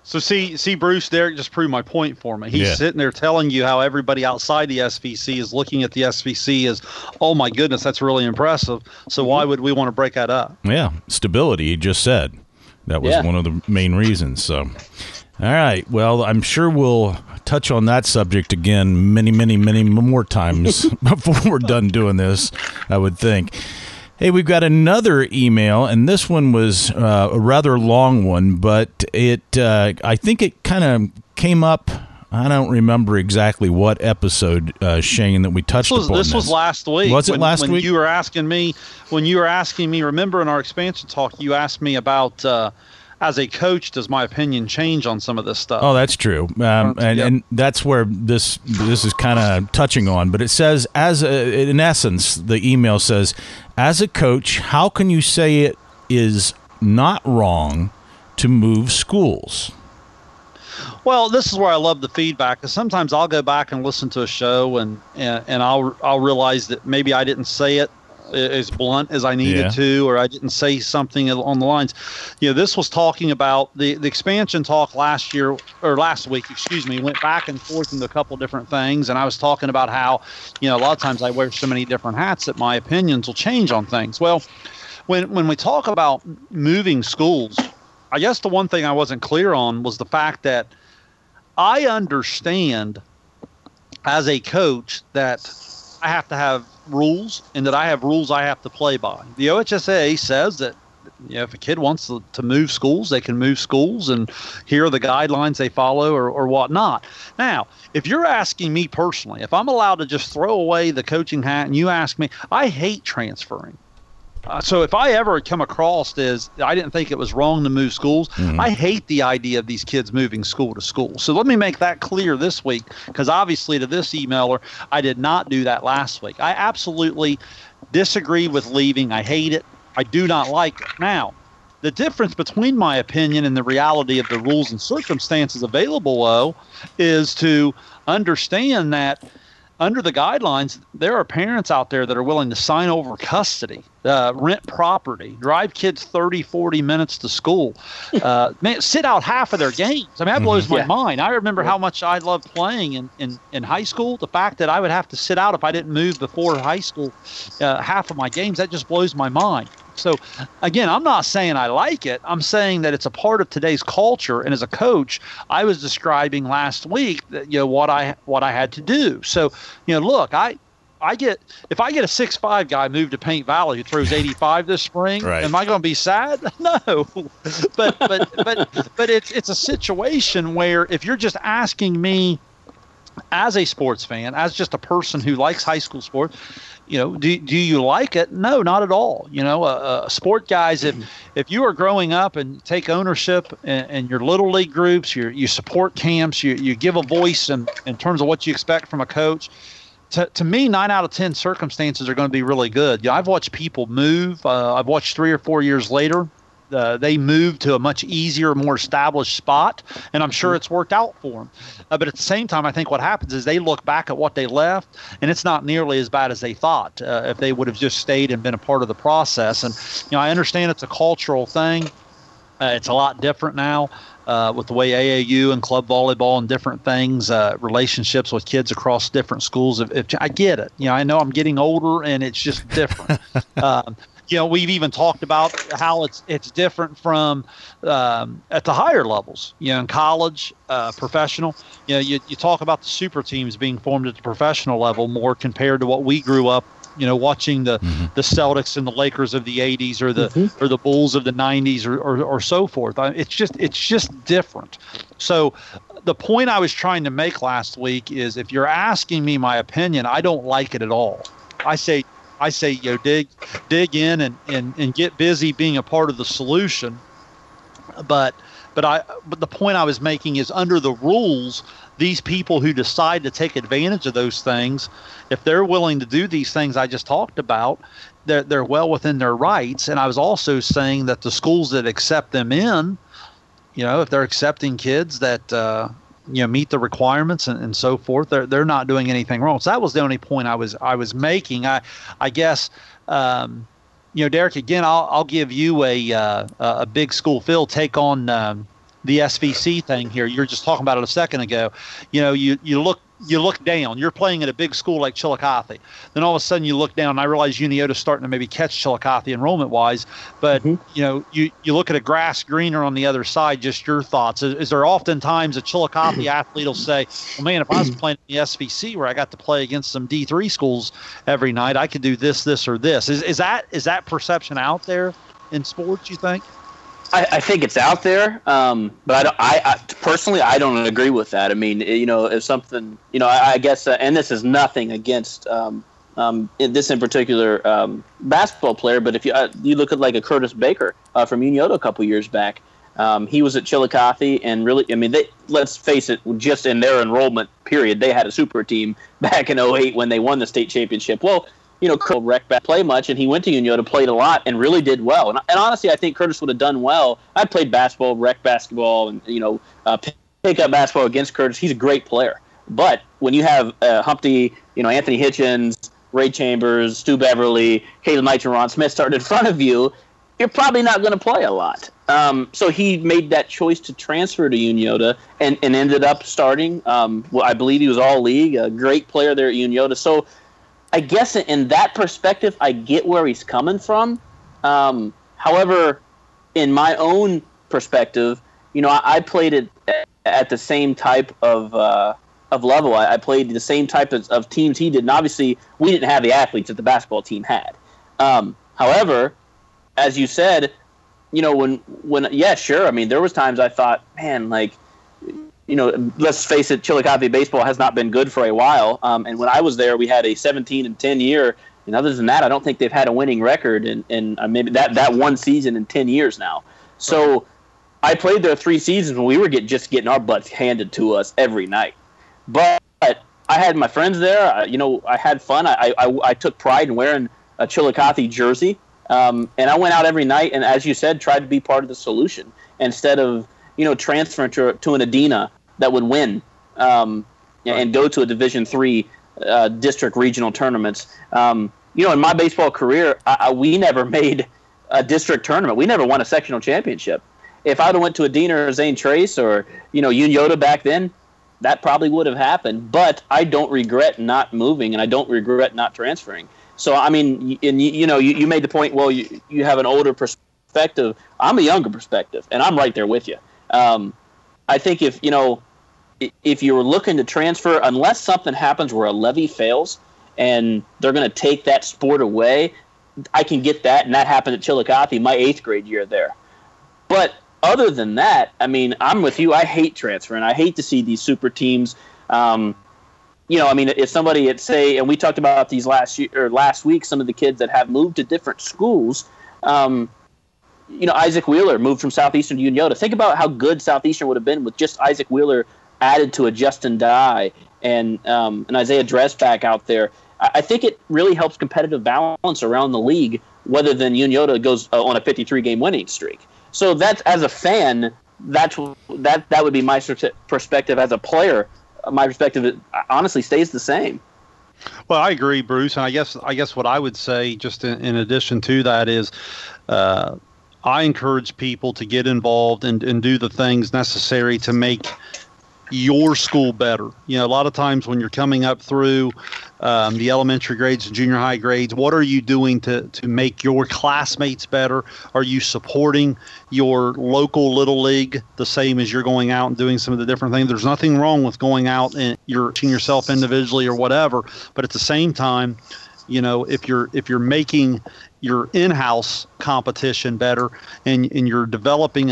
So see, Bruce, Derek just proved my point for me. He's sitting there telling you how everybody outside the SVC is looking at the SVC as, oh my goodness, that's really impressive. So why would we want to break that up? Yeah, stability, he just said. That was one of the main reasons. So, all right. Well, I'm sure we'll touch on that subject again many, many, many more times before we're done doing this, I would think. Hey, we've got another email, and this one was a rather long one, but I think it kind of came up. I don't remember exactly what episode, Shane, that we touched upon. This was last week. Was it last week? When you were asking me, remember in our expansion talk, you asked me about, as a coach, does my opinion change on some of this stuff? Oh, that's true. And that's where this is kind of touching on. But it says, in essence, the email says, as a coach, how can you say it is not wrong to move schools? Well, this is where I love the feedback, because sometimes I'll go back and listen to a show and I'll realize that maybe I didn't say it as blunt as I needed to, or I didn't say something on the lines. This was talking about the expansion talk last week, went back and forth into a couple different things. And I was talking about how, a lot of times I wear so many different hats that my opinions will change on things. Well, when we talk about moving schools, I guess the one thing I wasn't clear on was the fact that I understand as a coach that I have to have rules, and that I have rules I have to play by. The OHSAA says that if a kid wants to move schools, they can move schools, and here are the guidelines they follow or whatnot. Now, if you're asking me personally, if I'm allowed to just throw away the coaching hat and you ask me, I hate transferring. So if I ever come across I didn't think it was wrong to move schools, I hate the idea of these kids moving school to school. So let me make that clear this week, because obviously to this emailer, I did not do that last week. I absolutely disagree with leaving. I hate it. I do not like it. Now, the difference between my opinion and the reality of the rules and circumstances available, though, is to understand that under the guidelines, there are parents out there that are willing to sign over custody, rent property, drive kids 30, 40 minutes to school, sit out half of their games. I mean, that blows my mind. I remember how much I loved playing in high school. The fact that I would have to sit out if I didn't move before high school half of my games, that just blows my mind. So, again, I'm not saying I like it. I'm saying that it's a part of today's culture. And as a coach, I was describing last week that, what I had to do. So, look, if I get a 6'5" guy moved to Paint Valley who throws 85 this spring, am I going to be sad? No. But it's a situation where if you're just asking me as a sports fan, as just a person who likes high school sports, do you like it? No, not at all. Sport guys, if you are growing up and take ownership in your little league groups, you support camps, you give a voice in terms of what you expect from a coach. To me, 9 out of 10 circumstances are going to be really good. I've watched people move. I've watched 3 or 4 years later. They moved to a much easier, more established spot, and I'm sure it's worked out for them. But at the same time, I think what happens is they look back at what they left, and it's not nearly as bad as they thought if they would have just stayed and been a part of the process. And, I understand it's a cultural thing. It's a lot different now with the way AAU and club volleyball and different things, relationships with kids across different schools. I get it. I know I'm getting older, and it's just different. We've even talked about how it's different from at the higher levels. In college, professional. You talk about the super teams being formed at the professional level more compared to what we grew up. Watching the Celtics and the Lakers of the '80s or the Bulls of the '90s or so forth. It's just different. So the point I was trying to make last week is, if you're asking me my opinion, I don't like it at all. I say, dig in and get busy being a part of the solution. But the point I was making is, under the rules, these people who decide to take advantage of those things, if they're willing to do these things I just talked about, they're well within their rights. And I was also saying that the schools that accept them in, if they're accepting kids that meet the requirements and so forth, they're not doing anything wrong. So that was the only point I was making. I guess Derek, again, I'll give you a big school field take on the SVC thing here. You were just talking about it a second ago. You look down. You're playing at a big school like Chillicothe. Then all of a sudden you look down, and I realize Uniota's starting to maybe catch Chillicothe enrollment-wise. But, you look at a grass greener on the other side, just your thoughts. Is there oftentimes a Chillicothe athlete will say, well, man, if I was playing in the SVC where I got to play against some D3 schools every night, I could do this, or this. Is that perception out there in sports, you think? I think it's out there, but I personally I don't agree with that. I mean, if something, I guess, and this is nothing against this in particular basketball player, but if you look at like a Curtis Baker from Unioto a couple years back, he was at Chillicothe, and really, I mean, let's face it, just in their enrollment period, they had a super team back in 2008 when they won the state championship. Well, Rec back play much, and he went to Unioto, played a lot, and really did well. And honestly, I think Curtis would have done well. I played basketball, rec basketball, and pick up basketball against Curtis. He's a great player. But when you have Humpty, Anthony Hitchens, Ray Chambers, Stu Beverly, Caleb Knight, and Ron Smith started in front of you, you're probably not going to play a lot. So he made that choice to transfer to Unioto and ended up starting. I believe he was all league, a great player there at Unioto. So I guess in that perspective, I get where he's coming from. However, in my own perspective, I played it at the same type of level. I played the same type of teams he did, and obviously we didn't have the athletes that the basketball team had. However, as you said, when yeah, sure. I mean, there was times I thought, man, like, let's face it, Chillicothe baseball has not been good for a while. And when I was there, we had a 17-10 year. And other than that, I don't think they've had a winning record in maybe that one season in 10 years now. So I played there 3 seasons when we were getting our butts handed to us every night. But I had my friends there. I had fun. I took pride in wearing a Chillicothe jersey. And I went out every night and, as you said, tried to be part of the solution instead of transferring to an Adena that would win and go to a Division III district regional tournaments. In my baseball career, we never made a district tournament. We never won a sectional championship. If I'd have went to Adena or Zane Trace or Unioto back then, that probably would have happened. But I don't regret not moving, and I don't regret not transferring. So I mean, and you made the point. Well, you have an older perspective. I'm a younger perspective, and I'm right there with you. I think if you were looking to transfer, unless something happens where a levy fails and they're going to take that sport away, I can get that, and that happened at Chillicothe my 8th grade year there. But other than that, I mean, I'm with you. I hate transferring. I hate to see these super teams. I mean, if somebody had say, and we talked about these last week, some of the kids that have moved to different schools. Isaac Wheeler moved from Southeastern to Unioto. Think about how good Southeastern would have been with just Isaac Wheeler added to a Justin Dye and an Isaiah Dress back out there. I think it really helps competitive balance around the league, whether than Unioto goes on a 53-game winning streak. So that's, as a fan, that would be my perspective. As a player, my perspective honestly stays the same. Well, I agree, Bruce, and I guess what I would say, just in addition to that, is I encourage people to get involved and do the things necessary to make your school better. A lot of times when you're coming up through the elementary grades and junior high grades, what are you doing to make your classmates better? Are you supporting your local little league the same as you're going out and doing some of the different things? There's nothing wrong with going out and you're teaching yourself individually or whatever, but at the same time, if you're making your in-house competition better and you're developing,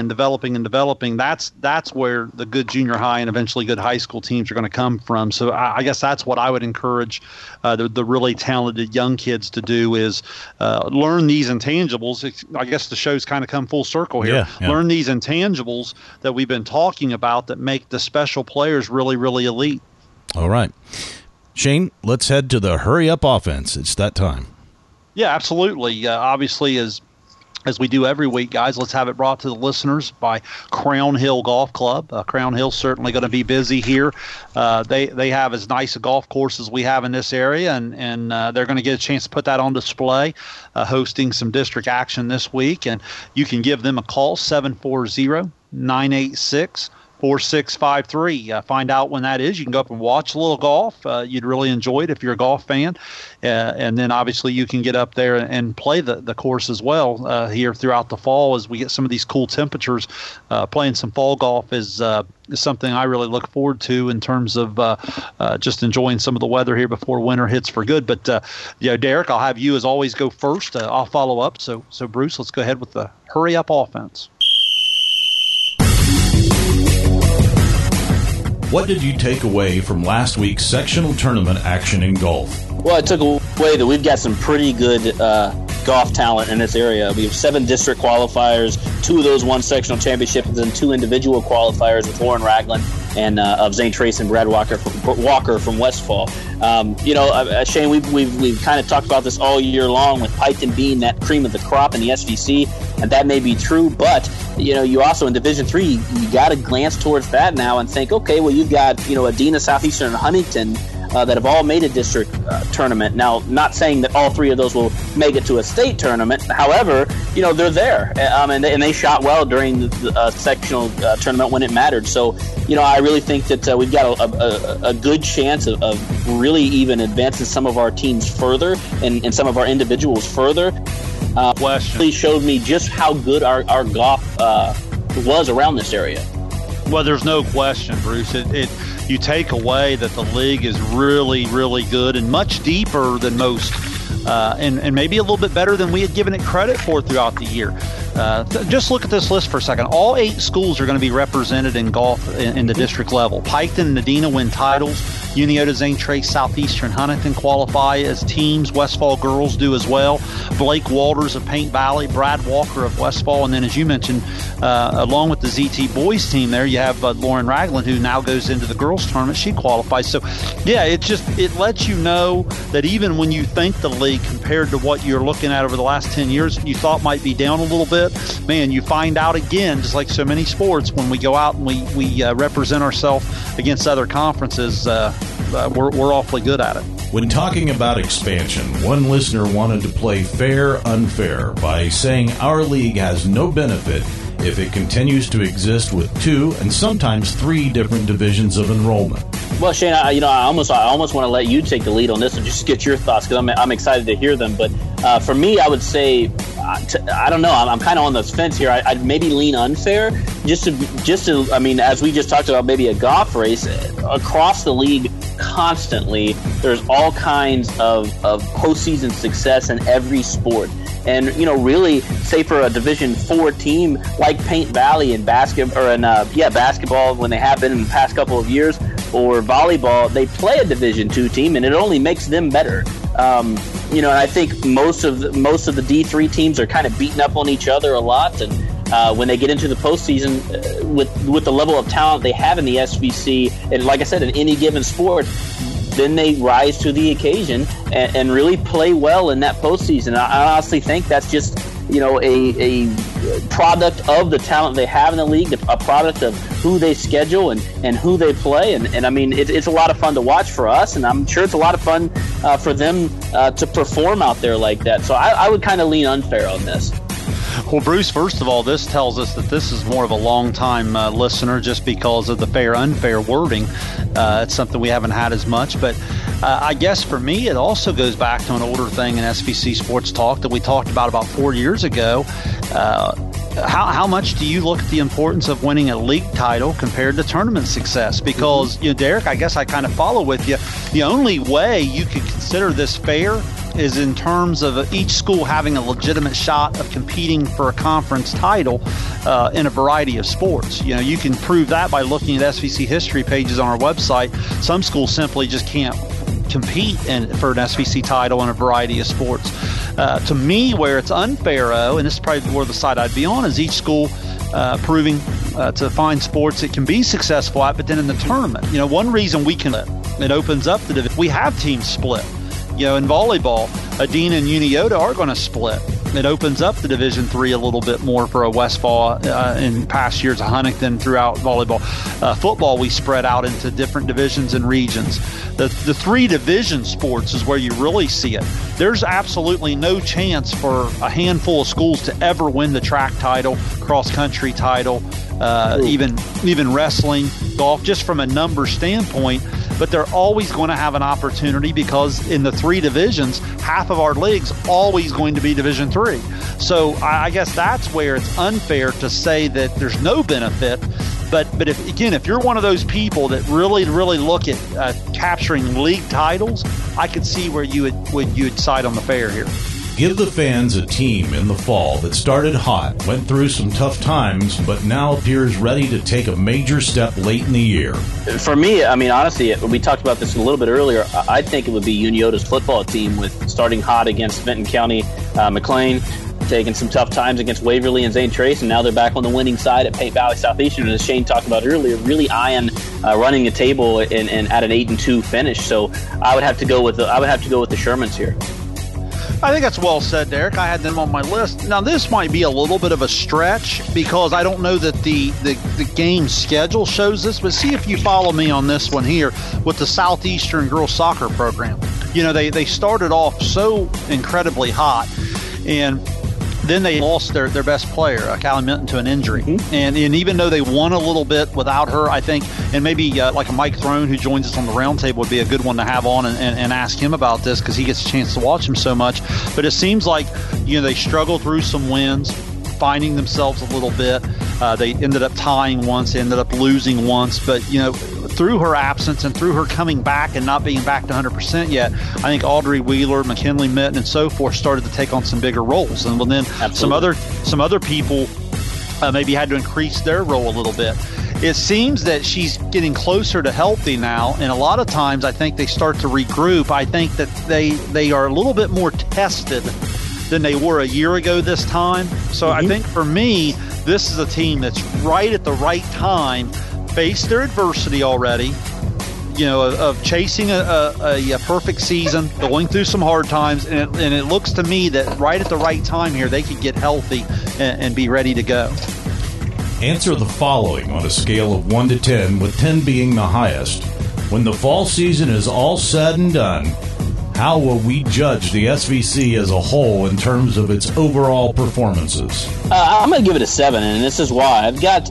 that's where the good junior high and eventually good high school teams are going to come from. So I guess that's what I would encourage the really talented young kids to do is learn these intangibles. I guess the show's kind of come full circle here. Yeah. Learn these intangibles that we've been talking about that make the special players really, really elite. All right. Shane, let's head to the hurry up offense. It's that time. Yeah, absolutely. Obviously, as we do every week, guys, let's have it brought to the listeners by Crown Hill Golf Club. Crown Hill's certainly going to be busy here. They have as nice a golf course as we have in this area, and they're going to get a chance to put that on display, hosting some district action this week. And you can give them a call, 740 888-986-4653. Find out when that is. You can go up and watch a little golf. You'd really enjoy it if you're a golf fan. And then obviously you can get up there and play the course as well here throughout the fall as we get some of these cool temperatures. Playing some fall golf is something I really look forward to in terms of just enjoying some of the weather here before winter hits for good. But, Derek, I'll have you as always go first. I'll follow up. So Bruce, let's go ahead with the hurry up offense. What did you take away from last week's sectional tournament action in golf? Well, I took away that we've got some pretty good golf talent in this area. We have 7 district qualifiers, 2 of those won sectional championships, and 2 individual qualifiers with Lauren Ragland and of Zane Trace and Brad Walker from Westfall. Shane, we've kind of talked about this all year long with Piketon being that cream of the crop in the SVC, and that may be true, but you also in Division III, you got to glance towards that now and think, okay, well, you've got Adena, Southeastern, and Huntington that have all made a district tournament. Now, not saying that all 3 of those will make it to a state tournament. However, they're there, and they shot well during the sectional tournament when it mattered. So, I really think that we've got a good chance of really even advancing some of our teams further and some of our individuals further. Really showed me just how good our golf was around this area. Well, there's no question, Bruce. You take away that the league is really, really good and much deeper than most, and maybe a little bit better than we had given it credit for throughout the year. Just look at this list for a second. All 8 schools are going to be represented in golf in the district level. Piketon and Adena win titles. Uniota, Zane Trace, Southeastern, Huntington qualify as teams. Westfall girls do as well. Blake Walters of Paint Valley, Brad Walker of Westfall, and then as you mentioned, along with the ZT boys team there, you have Lauren Ragland, who now goes into the girls tournament. She qualifies. So, yeah, it lets you know that even when you think the league compared to what you're looking at over the last 10 years, you thought might be down a little bit, man, you find out again, just like so many sports, when we go out and we represent ourselves against other conferences, we're awfully good at it. When talking about expansion, one listener wanted to play fair, unfair by saying our league has no benefit if it continues to exist with 2 and sometimes 3 different divisions of enrollment. Well, Shane, I almost want to let you take the lead on this and just get your thoughts because I'm excited to hear them. But for me, I would say, I don't know. I'm kind of on the fence here. I'd maybe lean unfair, just to. I mean, as we just talked about, maybe a golf race across the league. Constantly, there's all kinds of postseason success in every sport. And, really, say for a Division IV team like Paint Valley in basketball, when they have been in the past couple of years, or volleyball, they play a Division II team, and it only makes them better. And I think most of the D3 teams are kind of beating up on each other a lot, and when they get into the postseason with the level of talent they have in the SVC, and like I said, in any given sport, then they rise to the occasion and really play well in that postseason. I honestly think that's just a product of the talent they have in the league, a product of who they schedule and who they play. And I mean, it's a lot of fun to watch for us, and I'm sure it's a lot of fun for them to perform out there like that. So I would kind of lean unfair on this. Well, Bruce, first of all, this tells us that this is more of a long-time listener just because of the fair-unfair wording. It's something we haven't had as much. But I guess for me, it also goes back to an older thing in SVC Sports Talk that we talked about 4 years ago. How much do you look at the importance of winning a league title compared to tournament success? Because, Derek, I guess I kind of follow with you. The only way you could consider this fair is in terms of each school having a legitimate shot of competing for a conference title in a variety of sports. You can prove that by looking at SVC history pages on our website. Some schools simply just can't compete for an SVC title in a variety of sports. To me, where it's unfair, and this is probably where the side I'd be on, is each school proving to find sports it can be successful at, but then in the tournament. One reason it opens up we have teams split. In volleyball, Adena and Uniota are going to split. It opens up the Division III a little bit more for a Westfall in past years, a Huntington throughout volleyball. Football, we spread out into different divisions and regions. The 3 division sports is where you really see it. There's absolutely no chance for a handful of schools to ever win the track title, cross-country title, even wrestling, golf, just from a number standpoint. But they're always going to have an opportunity because in the 3 divisions, half of our league's always going to be Division III. So I guess that's where it's unfair to say that there's no benefit. But if you're one of those people that really look at capturing league titles, I could see where you would side on the fair here. Give the fans a team in the fall that started hot, went through some tough times, but now appears ready to take a major step late in the year. For me, I mean, honestly, we talked about this a little bit earlier. I think it would be Uniota's football team with starting hot against Benton County, McLean, taking some tough times against Waverly and Zane Trace, and now they're back on the winning side at Paint Valley Southeastern. And as Shane talked about earlier, really eyeing running the table and at an 8-2 finish. So I would have to go with the Shermans here. I think that's well said, Derek. I had them on my list. Now, this might be a little bit of a stretch because I don't know that the game schedule shows this, but see if you follow me on this one here with the Southeastern girls soccer program. You know, they started off so incredibly hot, and then they lost their best player, Callie Minton, to an injury. Mm-hmm. And even though they won a little bit without her, I think, and maybe like a Mike Throne who joins us on the roundtable would be a good one to have on and ask him about this because he gets a chance to watch him so much. But it seems like, you know, they struggled through some wins, finding themselves a little bit. They ended up tying once, ended up losing once. But, you know, through her absence and through her coming back and not being back to 100% yet, I think Audrey Wheeler, McKinley Minton, and so forth started to take on some bigger roles. And then some other people maybe had to increase their role a little bit. It seems that she's getting closer to healthy now, and a lot of times I think they start to regroup. I think that they are a little bit more tested than they were a year ago this time. So I think for me, this is a team that's right at the right time, faced their adversity already, you know, of chasing a perfect season, going through some hard times, and it looks to me that right at the right time here, they could get healthy and be ready to go. Answer the following on a scale of 1 to 10, with 10 being the highest. When the fall season is all said and done, how will we judge the SVC as a whole in terms of its overall performances? I'm going to give it a 7, and this is why. I've got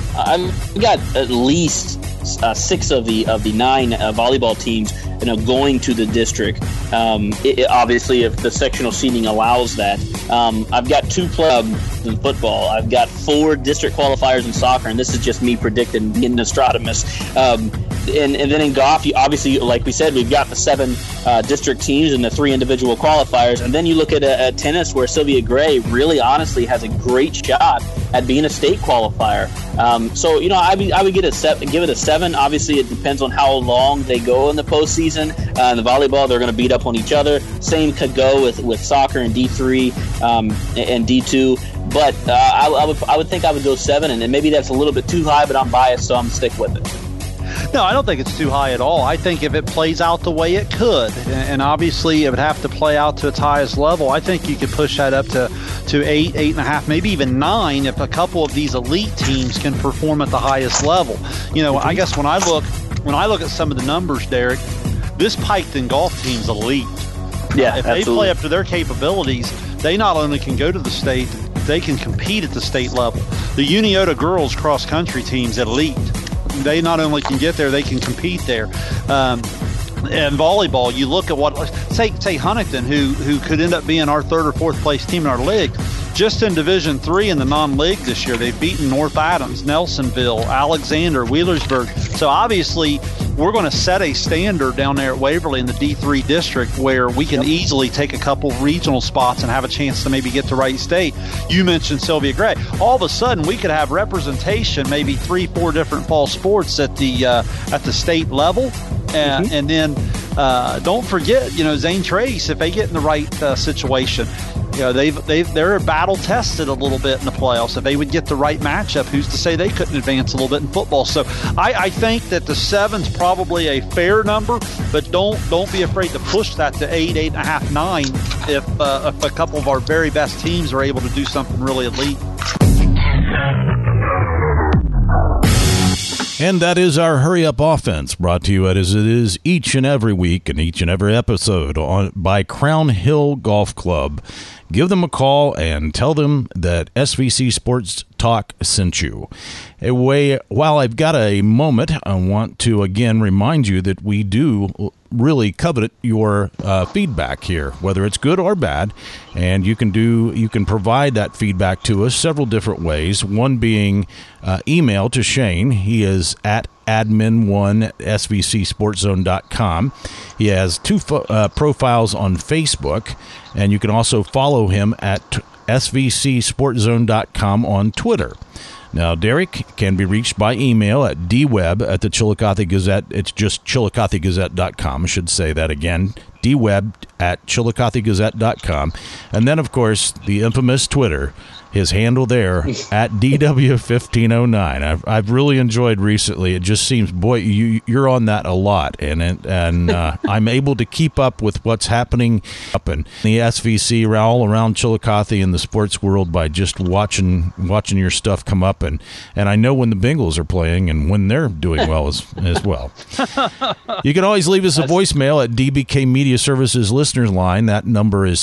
at least 6 of the 9 volleyball teams, you know, going to the district. Obviously, if the sectional seating allows that. I've got 2 clubs in football. I've got 4 district qualifiers in soccer, and this is just me predicting, being Nostradamus. And then in golf, you obviously, like we said, we've got the 7 district teams and the 3 individual qualifiers. And then you look at tennis, where Sylvia Gray really honestly has a great shot at being a state qualifier. So, you know, I would give it a 7. Obviously, it depends on how long they go in the postseason. In the volleyball, they're going to beat up on each other. Same could go with soccer and D3 and D2. But I would think I would go 7, and maybe that's a little bit too high, but I'm biased, so I'm going to stick with it. No, I don't think it's too high at all. I think if it plays out the way it could, and obviously it would have to play out to its highest level, I think you could push that up to 8, 8.5, maybe even 9 if a couple of these elite teams can perform at the highest level. You know, I guess when I look at some of the numbers, Derek, this Piketon golf team's elite. Yeah, if absolutely. they play up to their capabilities, they not only can go to the state, they can compete at the state level. The Uniota girls cross country team's elite. They not only can get there, they can compete there. And volleyball, you look at what, say Huntington, who could end up being our 3rd or 4th place team in our league. Just in Division III in the non-league this year, they've beaten North Adams, Nelsonville, Alexander, Wheelersburg. So obviously, we're going to set a standard down there at Waverly in the D3 district where we can easily take a couple regional spots and have a chance to maybe get to Wright State. You mentioned Sylvia Gray. All of a sudden, we could have representation, maybe 3-4 different fall sports at the state level. And then don't forget, you know, Zane Trace, if they get in the right situation, you know, they're battle tested a little bit in the playoffs. If they would get the right matchup, who's to say they couldn't advance a little bit in football? So I think that the 7's probably a fair number, but don't be afraid to push that to 8, 8.5, 9 if a couple of our very best teams are able to do something really elite. And that is our Hurry Up Offense, brought to you as it is each and every week and each and every episode by Crown Hill Golf Club. Give them a call and tell them that SVC Sports Talk sent you. While I've got a moment, I want to again remind you that we do really covet your feedback here, whether it's good or bad, and you can provide that feedback to us several different ways. One being email to Shane. He is at admin1svcsportzone.com. He has two profiles on Facebook, and you can also follow him at svcsportzone.com on Twitter. Now, Derek can be reached by email at dweb at the Chillicothe Gazette. It's just chillicothegazette.com. I should say that again. dweb at chillicothegazette.com. And then, of course, the infamous Twitter. His handle there at DW1509. I've really enjoyed recently. It just seems, boy, you're on that a lot, and I'm able to keep up with what's happening up in the SVC all around Chillicothe in the sports world by just watching your stuff come up, and I know when the Bengals are playing and when they're doing well as well. You can always leave us a voicemail at DBK Media Services listeners line. That number is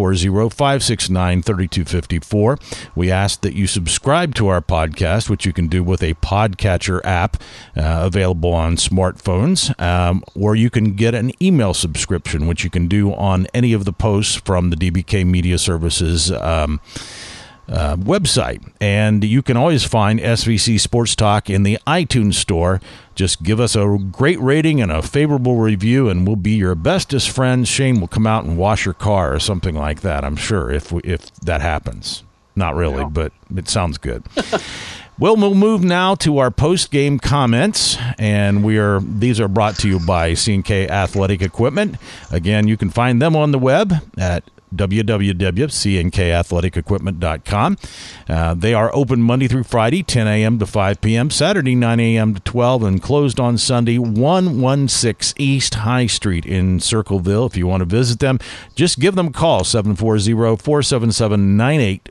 740-569-3254. We ask that you subscribe to our podcast, which you can do with a podcatcher app available on smartphones, or you can get an email subscription, which you can do on any of the posts from the DBK Media Services website. And you can always find SVC Sports Talk in the iTunes store. Just give us a great rating and a favorable review, and we'll be your bestest friends. Shane will come out and wash your car or something like that, I'm sure, if that happens. Not really, but it sounds good. Well, we'll move now to our post-game comments, and these are brought to you by C&K Athletic Equipment. Again, you can find them on the web at www.cnkathletic.equipment.com. They are open Monday through Friday, 10 a.m. to 5 p.m., Saturday, 9 a.m. to 12, and closed on Sunday, 116 East High Street in Circleville. If you want to visit them, just give them a call, 740-477-9828.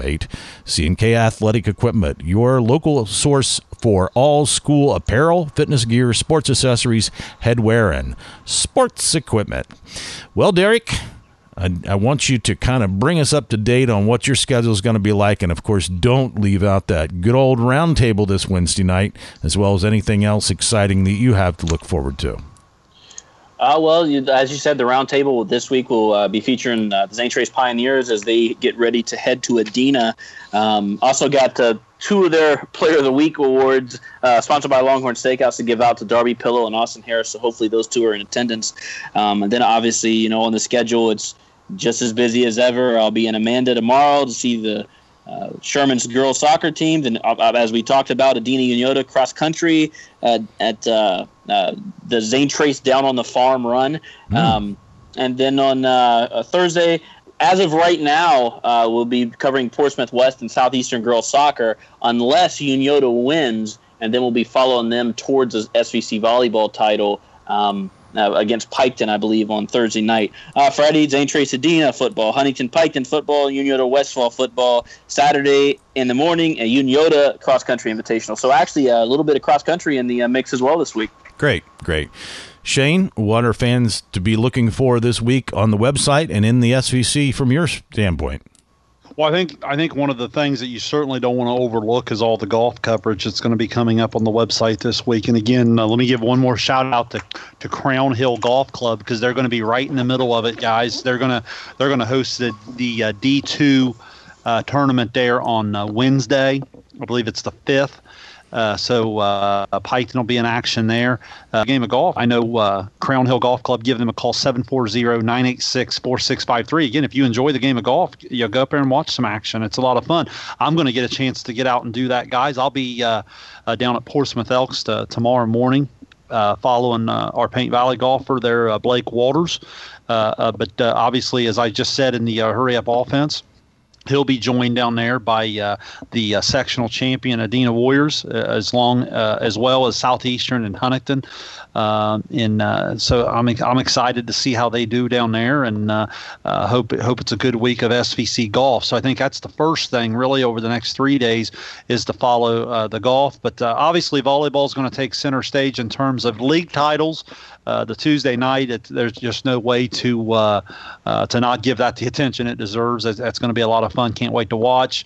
C&K Athletic Equipment, your local source for all school apparel, fitness gear, sports accessories, headwear, and sports equipment. Well, Derek, I want you to kind of bring us up to date on what your schedule is going to be like, and of course, don't leave out that good old roundtable this Wednesday night, as well as anything else exciting that you have to look forward to. Well, as you said, the roundtable this week will be featuring the St. Trace Pioneers as they get ready to head to Adena. Also got two of their Player of the Week awards sponsored by Longhorn Steakhouse to give out to Darby Pillow and Austin Harris, so hopefully those two are in attendance. And then obviously, on the schedule, it's just as busy as ever. I'll be in Amanda tomorrow to see the Sherman's girls soccer team. Then, as we talked about, Adena Unioda cross country at the Zane Trace Down on the Farm run. And then on Thursday, as of right now, we'll be covering Portsmouth West and Southeastern girls soccer unless Unioda wins, and then we'll be following them towards the SVC volleyball title against Piketon, I believe, on Thursday night. Friday, Zane Trace Adena football, Huntington Piketon football, Unioda Westfall football. Saturday in the morning, a Unioda cross-country invitational. So actually a little bit of cross-country in the mix as well this week. Great. Shane, what are fans to be looking for this week on the website and in the SVC from your standpoint? Well, I think one of the things that you certainly don't want to overlook is all the golf coverage that's going to be coming up on the website this week. And again, let me give one more shout out to Crown Hill Golf Club, because they're going to be right in the middle of it, guys. They're going to host the D2 tournament there on Wednesday. I believe it's the 5th. So Piketon will be in action there. Game of golf. I know Crown Hill Golf Club. Give them a call, 740-986-4653. Again, if you enjoy the game of golf, you go up there and watch some action. It's a lot of fun. I'm going to get a chance to get out and do that, guys. I'll be down at Portsmouth Elks tomorrow morning, following our Paint Valley golfer there, Blake Walters. But obviously, as I just said in the Hurry Up Offense, he'll be joined down there by the sectional champion Adena Warriors, as well as Southeastern and Huntington. So I'm excited to see how they do down there, and hope it's a good week of SVC golf. So I think that's the first thing really over the next 3 days is to follow the golf. But obviously volleyball is going to take center stage in terms of league titles. The Tuesday night, there's just no way to not give that the attention it deserves. That's going to be a lot of fun. Can't wait to watch.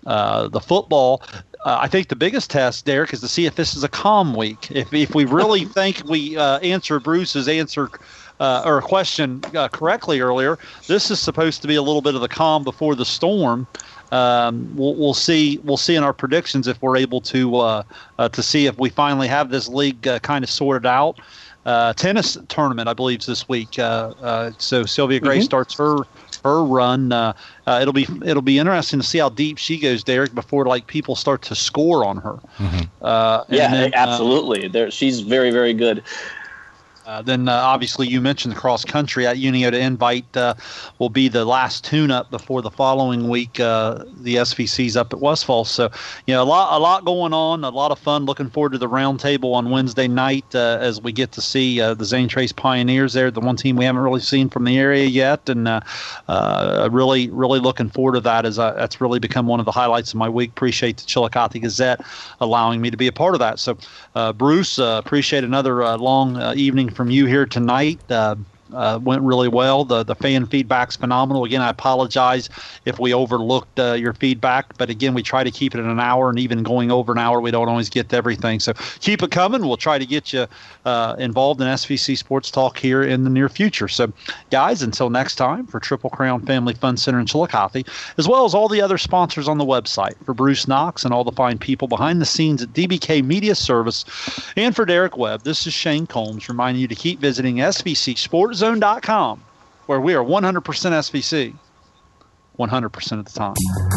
the football. I think the biggest test, Derek, is to see if this is a calm week. If we really think we answered Bruce's answer or question correctly earlier, this is supposed to be a little bit of the calm before the storm. We'll see in our predictions if we're able to see if we finally have this league kind of sorted out. Tennis tournament, I believe, is this week. So Sylvia Gray starts her run. It'll be interesting to see how deep she goes, Derek, before people start to score on her. Absolutely. She's very, very good. Then obviously you mentioned the cross country at Uniota Invite will be the last tune-up before the following week. The SVC's up at Westfall, so a lot going on, a lot of fun. Looking forward to the roundtable on Wednesday night as we get to see the Zane Trace Pioneers there, the one team we haven't really seen from the area yet, and really looking forward to that. As that's really become one of the highlights of my week. Appreciate the Chillicothe Gazette allowing me to be a part of that. So Bruce, appreciate another long evening from you here tonight. Went really well. The fan feedback's phenomenal. Again, I apologize if we overlooked your feedback, but again, we try to keep it in an hour, and even going over an hour, we don't always get to everything. So keep it coming. We'll try to get you involved in SVC Sports Talk here in the near future. So, guys, until next time, for Triple Crown Family Fun Center in Chillicothe, as well as all the other sponsors on the website, for Bruce Knox and all the fine people behind the scenes at DBK Media Service, and for Derek Webb, this is Shane Combs reminding you to keep visiting SVCSportZone.com, where we are 100% SVC 100% of the time.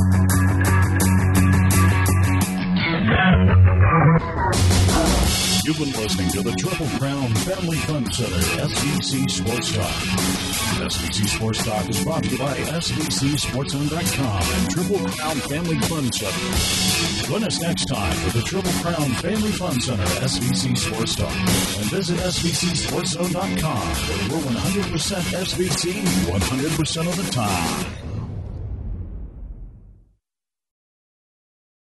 You've been listening to the Triple Crown Family Fun Center SVC Sports Talk. SVC Sports Talk is brought to you by SVCSportZone.com and Triple Crown Family Fun Center. Join us next time for the Triple Crown Family Fun Center SVC Sports Talk, and visit SVCSportZone.com, where we're 100% SVC 100% of the time.